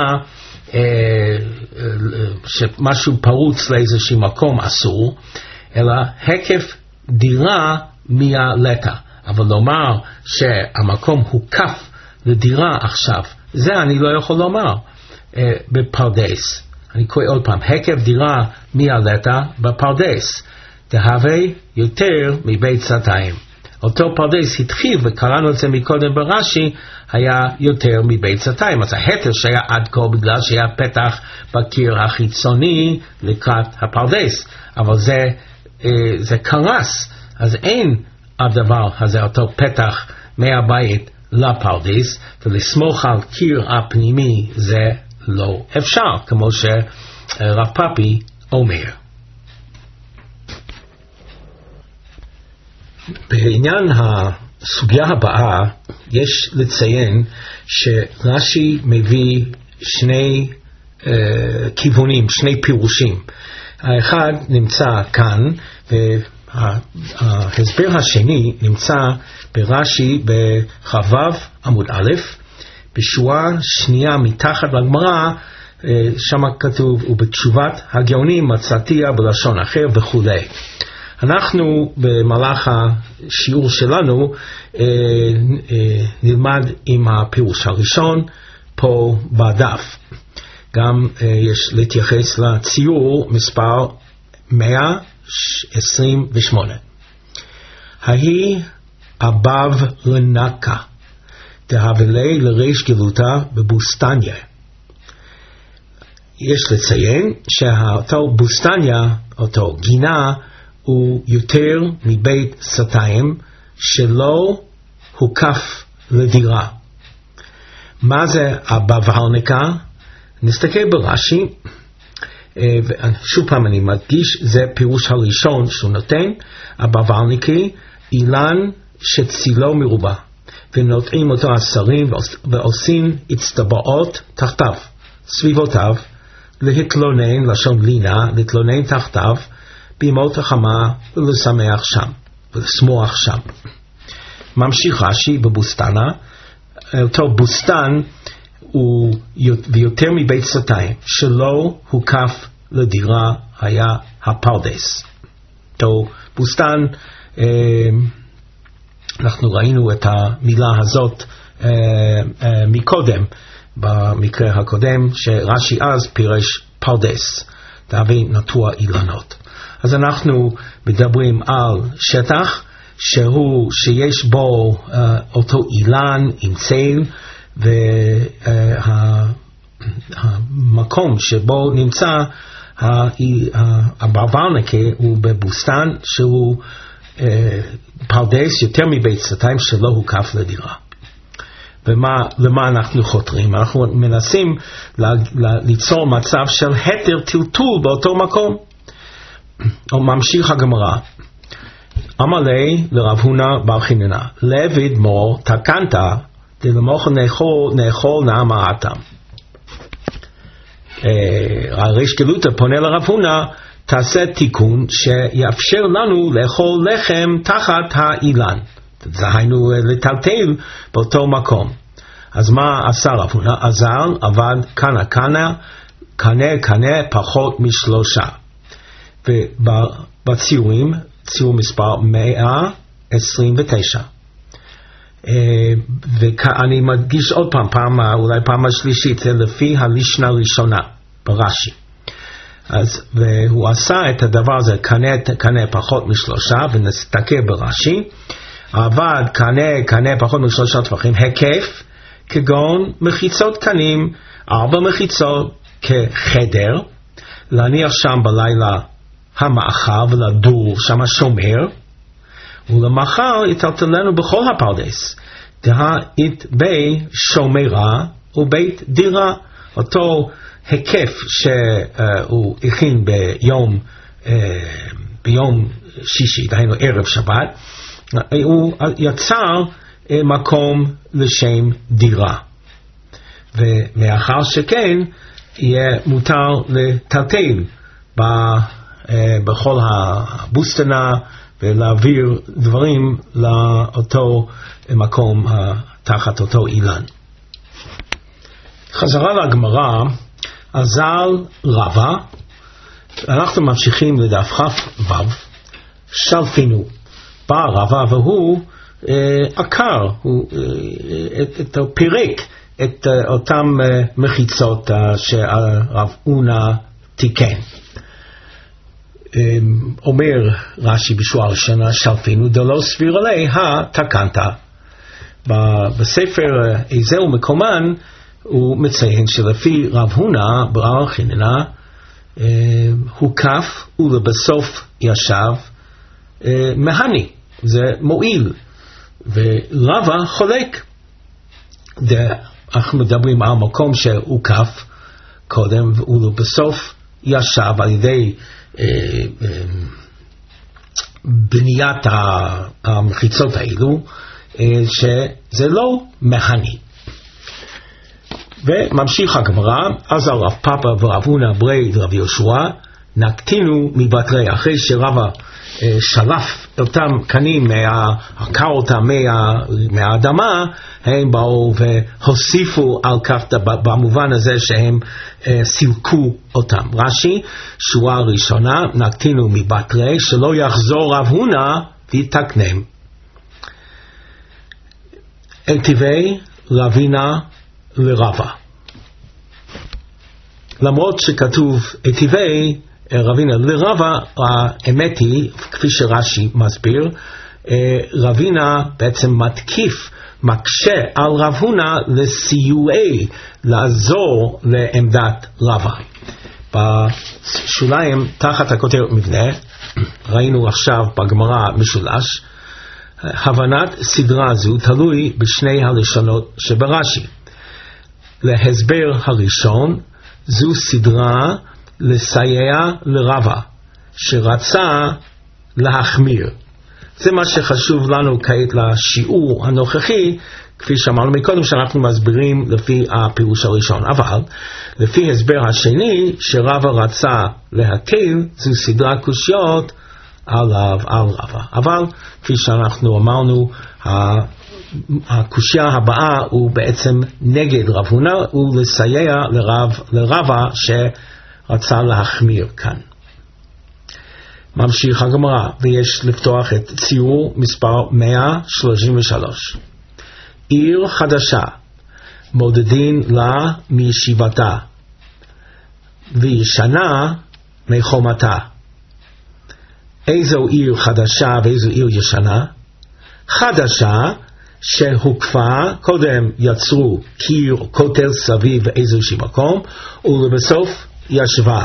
שמשהו פרוץ לאיזשהו מקום אסור, אלא הקף דירה מהלקה. אבל לומר שהמקום הוקף לדירה עכשיו, זה אני לא יכול לומר אה, בפרדס. אני קורא עוד פעם, הקף דירה מהלקה בפרדס, דהווה יותר מבית סתיים. אותו פרדס התחיל, וקראנו את זה מקודם ברש"י, היה יותר מבית סתיים. אז ההתר שהיה עד כה בגלל שהיה פתח בקיר החיצוני לקראת הפרדס, אבל זה, זה קרס, אז אין הדבר הזה, אותו פתח מהבית לפרדס, ולסמוך על קיר הפנימי זה לא אפשר, כמו שרב פאפי אומר. בעניין הסוגיה הבאה יש לציין שרש"י מביא שני uh, כיוונים, שני פירושים. האחד נמצא כאן, וההסבר השני נמצא ברש"י בחב"ב עמוד א', בשורה שנייה מתחת לגמרא, uh, שם כתוב, ובתשובת הגאונים מצאתיה בלשון אחר וכו'. אנחנו במהלך השיעור שלנו אה, אה, נלמד עם הפירוש הראשון פה בדף. גם אה, יש להתייחס לציור מספר מאה עשרים ושמונה. ההיא אבב לנקה, דהבלי לריש גלותה בבוסטניה. יש לציין שאותו בוסטניה, אותו גינה, הוא יותר מבית סתיים שלא הוקף לדירה. מה זה הבבלנקה? נסתכל ברש"י, שוב פעם אני מדגיש, זה פירוש הראשון שהוא נותן. הבבלנקי, אילן שצילו מרובה, ונוטעים אותו השרים ועושים הצטבעות תחתיו, סביבותיו, להתלונן, לשון לינה, להתלונן תחתיו, בימות החמה ולשמח שם, ולשמוח שם. ממשיך רש"י בבוסתנה, אותו בוסתן הוא יותר מבית סתיים, שלא הוקף לדירה היה הפרדס. אותו בוסתן, אנחנו ראינו את המילה הזאת מקודם, במקרה הקודם, שרש"י אז פירש פרדס, תהווה נטוע אילנות. אז אנחנו מדברים על שטח שהוא, שיש בו uh, אותו אילן עם צל, והמקום uh, שבו נמצא הבבלנקה הוא בבוסתן שהוא uh, פרדס יותר מבית סתיים שלא הוקף לדירה. ומה, למה אנחנו חותרים? אנחנו מנסים ל, ל, ליצור מצב של התר טלטול באותו מקום. או ממשיך הגמרא, אמרי לרב הונא בר חיננה, לביד מור תקנת דלמוך נאכול נאכול נעמה אתם. הריש גלותא פונה לרב הונא, תעשה תיקון שיאפשר לנו לאכול לחם תחת האילן, דהיינו לטלטל באותו מקום. אז מה עשה רב הונא? עזר, עבד, קנה קנה, קנה קנה פחות משלושה. ובציורים, ציור מספר מאה עשרים ותשע. ואני מדגיש עוד פעם, פעם, אולי פעם השלישית, זה לפי הלישנה הראשונה ברש"י. אז, והוא עשה את הדבר הזה, קנה, קנה פחות משלושה, ונסתכל ברש"י, עבד קנה, קנה פחות משלושה טפחים, היקף, כגון מחיצות קנים, ארבע מחיצות כחדר, להניח שם בלילה המאחר ולדור שם השומר, ולמחר יטלטלנו בכל הפרדס, דהית בי שומרה ובית דירה, אותו היקף שהוא הכין ביום, ביום שישי, דהיינו ערב שבת, הוא יצר מקום לשם דירה. ומאחר שכן, יהיה מותר לטלטל בכל הבוסטנה, ולהעביר דברים לאותו מקום תחת אותו אילן. חזרה לגמרא, אזל רבא, אנחנו ממשיכים לדף כ"ו, שלפינו, בא רבא והוא אה, עקר, הוא אה, את, את, פירק את אה, אותם אה, מחיצות אה, שהרב אונה תיקן. אומר רש"י בשורה הראשונה, שלפינו דלא סביר עלי התקנת. בספר איזה ומקומן הוא מציין שלפי רב הונא בר חנינא הוקף ולבסוף ישב מהני, זה מועיל, ורבא חולק. אנחנו מדברים על מקום שהוקף קודם ולבסוף ישב על ידי בניית המחיצות האלו, שזה לא מהני. וממשיך הגמרא, אז על רב פאפא ורב הונא ברי רב יהושע נקטינו מבתרי, אחרי שרבא שלף אותם קנים, עקר אותם מה, מהאדמה, הם באו והוסיפו על כך במובן הזה שהם סילקו אותם. רש"י, שורה ראשונה, נקטינו מבתרי, שלא יחזור רב הונא ויתקנם. אלטיבי רבינה לרבא. למרות שכתוב אלטיבי רבינה לרבא, האמת היא, כפי שרש"י מסביר, רבינה בעצם מתקיף, מקשה על רב הונא לסיועי, לעזור לעמדת רבא. בשוליים, תחת הכותרת מבנה, ראינו עכשיו בגמרא משולש, הבנת סדרה זו תלוי בשני הלשונות שברש"י. להסבר הראשון, זו סדרה לסייע לרבא, שרצה להחמיר. זה מה שחשוב לנו כעת לשיעור הנוכחי, כפי שאמרנו מקודם שאנחנו מסבירים לפי הפירוש הראשון. אבל לפי הסבר השני, שרבא רצה להקל, זו סדרה קושיות עליו, על רבא. אבל כפי שאנחנו אמרנו, הקושיה הבאה הוא בעצם נגד רב הונא, הוא לסייע לרב, לרבא שרצה להחמיר כאן. ממשיך הגמרא, ויש לפתוח את ציור מספר מאה שלושים ושלוש. עיר חדשה, מודדין לה מישיבתה, וישנה מחומתה. איזו עיר חדשה ואיזו עיר ישנה? חדשה שהוקפה, קודם יצרו קיר או כותל סביב איזשהו מקום, ולבסוף ישבה.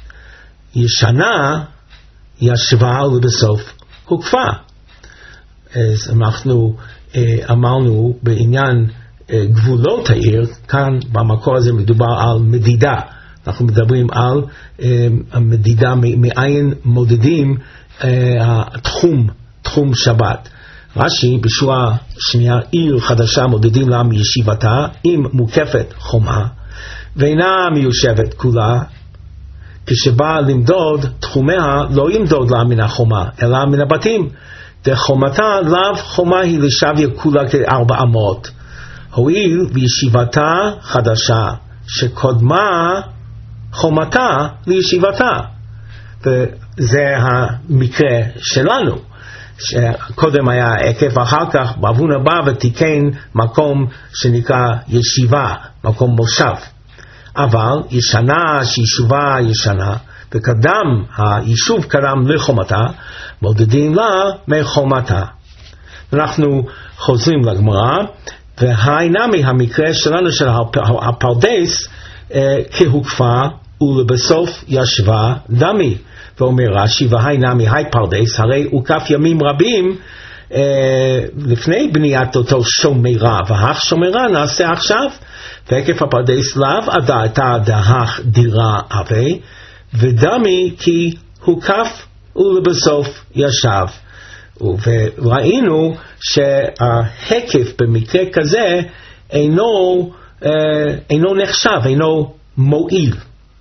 ישנה ישבה ולבסוף הוקפה. אז אנחנו אה, אמרנו בעניין אה, גבולות העיר, כאן במקור הזה מדובר על מדידה. אנחנו מדברים על אה, המדידה מאין מודדים אה, התחום, תחום שבת. רש"י בשורה שנייה, עיר חדשה מודדים לה מישיבתה, אם מוקפת חומה, ואינה מיושבת כולה, כשבא למדוד תחומיה לא ימדוד לה מן החומה, אלא מן הבתים. דחומתה לאו חומה היא לשוויה כולה כארבע אמות. הואיל וישיבתה חדשה, שקודמה חומתה לישיבתה. וזה המקרה שלנו. שקודם היה עקב, אחר כך רבונה בא ותיקן מקום שנקרא ישיבה, מקום מושב. אבל ישנה שישובה ישנה, וקדם, היישוב קדם לחומתה, מודדים לה מחומתה. אנחנו חוזרים לגמרא, והאינמי המקרה שלנו של הפרדס, כהוקפה ולבסוף ישבה דמי. ואומר רש"י, והאינמי היי פרדס, הרי הוקף ימים רבים אה, לפני בניית אותו שומרה, והך שומרה נעשה עכשיו, והיקף הפרדס לאו עדה הייתה דהך דירה אבי, ודמי כי הוקף ולבסוף ישב. וראינו שההיקף במקרה כזה אינו, אה, אינו נחשב, אינו מועיל.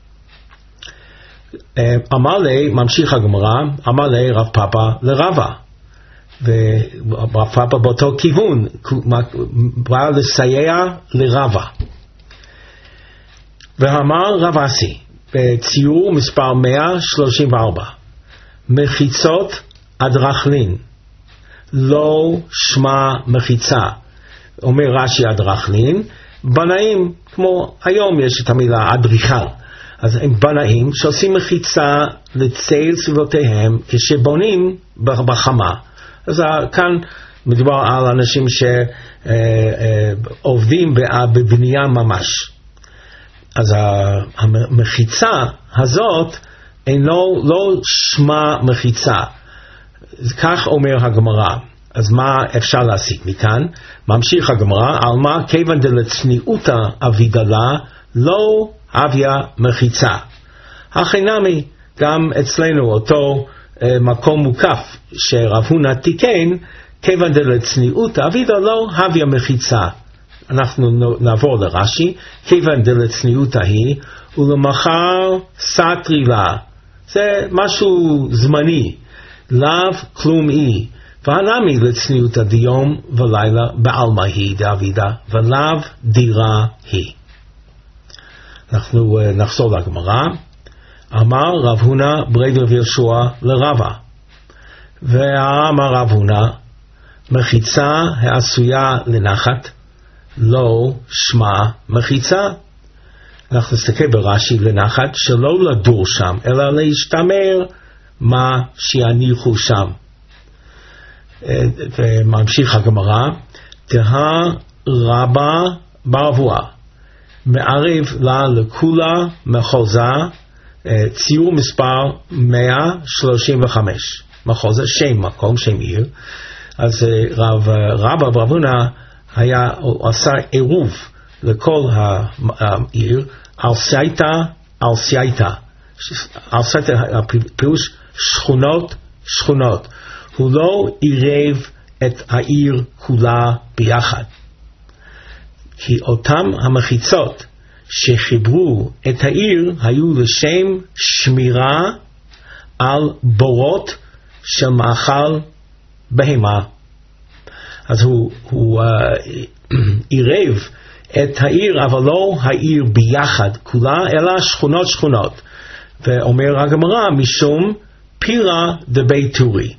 אמר לי, ממשיך הגמרא, אמר לי רב פאפא לרבא, ורב פאפא באותו כיוון, בא לסייע לרבא. ואמר רב אסי, בציור מספר מאה שלושים וארבע, מחיצות אדרכלין, לא שמה מחיצה. אומר רש"י אדרכלין, בנאים, כמו היום יש את המילה אדריכל. אז הם בנאים שעושים מחיצה לצל סביבותיהם כשבונים בחמה. אז כאן מדובר על אנשים שעובדים בבנייה ממש. אז המחיצה הזאת אינו לא שמה מחיצה. כך אומר הגמרא. אז מה אפשר להסיק מכאן? ממשיך הגמרא, על מה כיוון דלצניעותא אבידלה לא אביה מחיצה. החינמי גם אצלנו אותו אה, מקום מוקף שרב הונא תיקן, כיוון דלצניעות אבידלה לא אביה מחיצה. אנחנו נעבור לרש"י, כיוון דלצניעות ההיא ולמחר סתרי לה. זה משהו זמני, לאו כלום אי. והנמי לצניעות דיום ולילה בעלמא היא דאבידה ולאו דירה היא. אנחנו נחזור לגמרא. אמר רב הונא ברי רב יהושע לרבא, ואמר רב הונא מחיצה העשויה לנחת לא שמה מחיצה. אנחנו נסתכל ברש"י לנחת שלא לדור שם אלא להשתמר מה שיניחו שם. וממשיך הגמרא, תהה רבא ברבוע מערב לה לכולה מחוזה, ציור מספר מאה שלושים וחמש, מחוזה שם מקום, שם עיר. אז רב רבא ברבונה היה, הוא עשה עירוב לכל העיר, על סייטה, על סייטה, על סייטה פירוש שכונות, שכונות. הוא לא עירב את העיר כולה ביחד. כי אותם המחיצות שחיברו את העיר היו לשם שמירה על בורות של מאכל בהמה. אז הוא, הוא uh, עירב את העיר, אבל לא העיר ביחד כולה, אלא שכונות שכונות. ואומר הגמרא, משום פירה דבי טורי.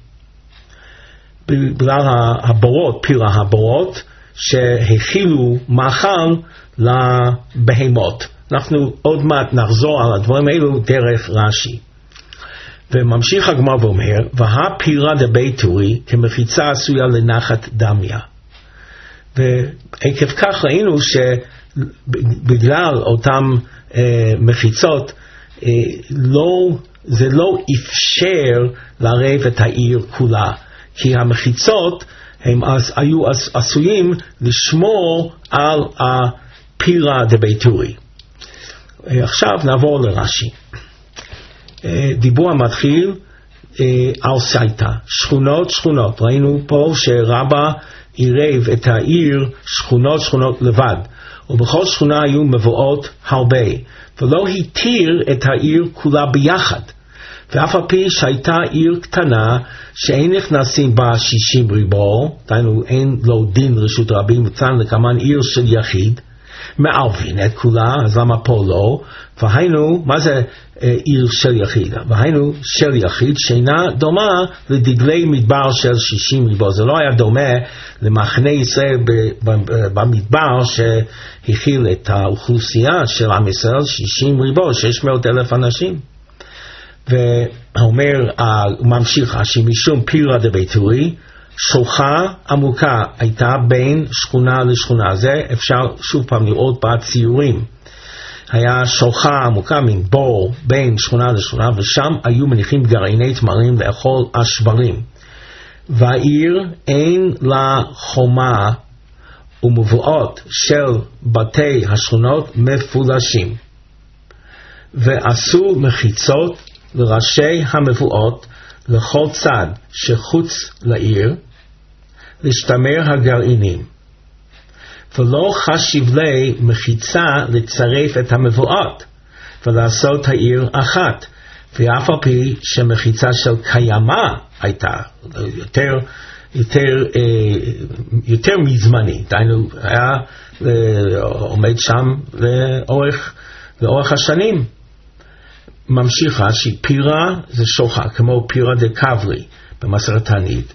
בגלל הבורות, פירה הבורות, שהכילו מאכל לבהמות. אנחנו עוד מעט נחזור על הדברים האלו דרך רש"י. וממשיך הגמרא ואומר, והפירה דבי טורי כמחיצה עשויה לנחת דמיה. ועקב כך ראינו שבגלל אותם אה, מחיצות, אה, לא, זה לא אפשר לערב את העיר כולה. כי המחיצות הם היו עשויים לשמור על הפירה דבי טורי. עכשיו נעבור לרש"י. דיבור המתחיל על סייטה, שכונות שכונות. ראינו פה שרבא עירב את העיר שכונות שכונות לבד, ובכל שכונה היו מבואות הרבה, ולא התיר את העיר כולה ביחד. ואף על פי שהייתה עיר קטנה שאין נכנסים בה שישים ריבו, דהיינו אין לו דין רשות רבים, וצן לכמן עיר של יחיד, מערבין את כולה, אז למה פה לא? והיינו, מה זה אה, עיר של יחיד? והיינו של יחיד שאינה דומה לדגלי מדבר של שישים ריבו. זה לא היה דומה למחנה ישראל במדבר שהכיל את האוכלוסייה של עם ישראל, שישים ריבו, שש מאות אלף אנשים. ואומר, הוא ממשיך, שמשום פירה דביתורי, שוחה עמוקה הייתה בין שכונה לשכונה. זה אפשר שוב פעם לראות בציורים. היה שוחה עמוקה, מין בור בין שכונה לשכונה, ושם היו מניחים גרעיני תמרים לאכול השברים. והעיר אין לה חומה ומבואות של בתי השכונות מפולשים. ועשו מחיצות לראשי המבואות לכל צד שחוץ לעיר, להשתמר הגרעינים. ולא חשיב לי מחיצה לצרף את המבואות, ולעשות העיר אחת, ואף על פי שמחיצה של קיימה הייתה, יותר, יותר, יותר מזמני, דיינו היה עומד שם לאורך, לאורך השנים. ממשיכה שפירה זה שוחה, כמו פירה דקברי במסכת תענית.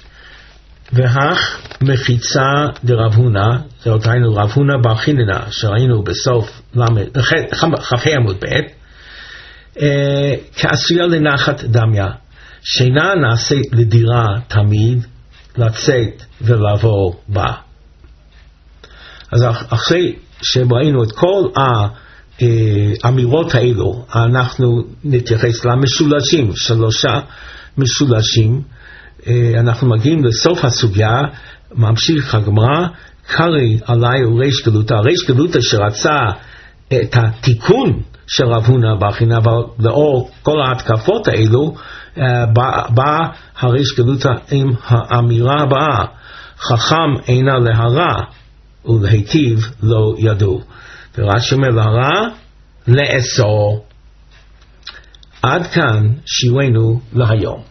והך מחיצה דרב הונא, זה אותנו רב הונא בר חיננה, שראינו בסוף כ"ה עמוד ב', אה, כעשייה לנחת דמיה, שינה נעשית לדירה תמיד, לצאת ולעבור בה. אז אחרי שראינו את כל האמירות האלו, אנחנו נתייחס למשולשים, שלושה משולשים. אנחנו מגיעים לסוף הסוגיה, ממשיך הגמרא, קרי עלי וריש גלותא. ריש גלותא שרצה את התיקון של רב הונא בר חיננה, אבל לאור כל ההתקפות האלו, בא הריש גלותא עם האמירה הבאה, חכם אינה להרע ולהיטיב לא ידעו. ורש"י אומר להרע לאסור. עד כאן שיעורנו להיום.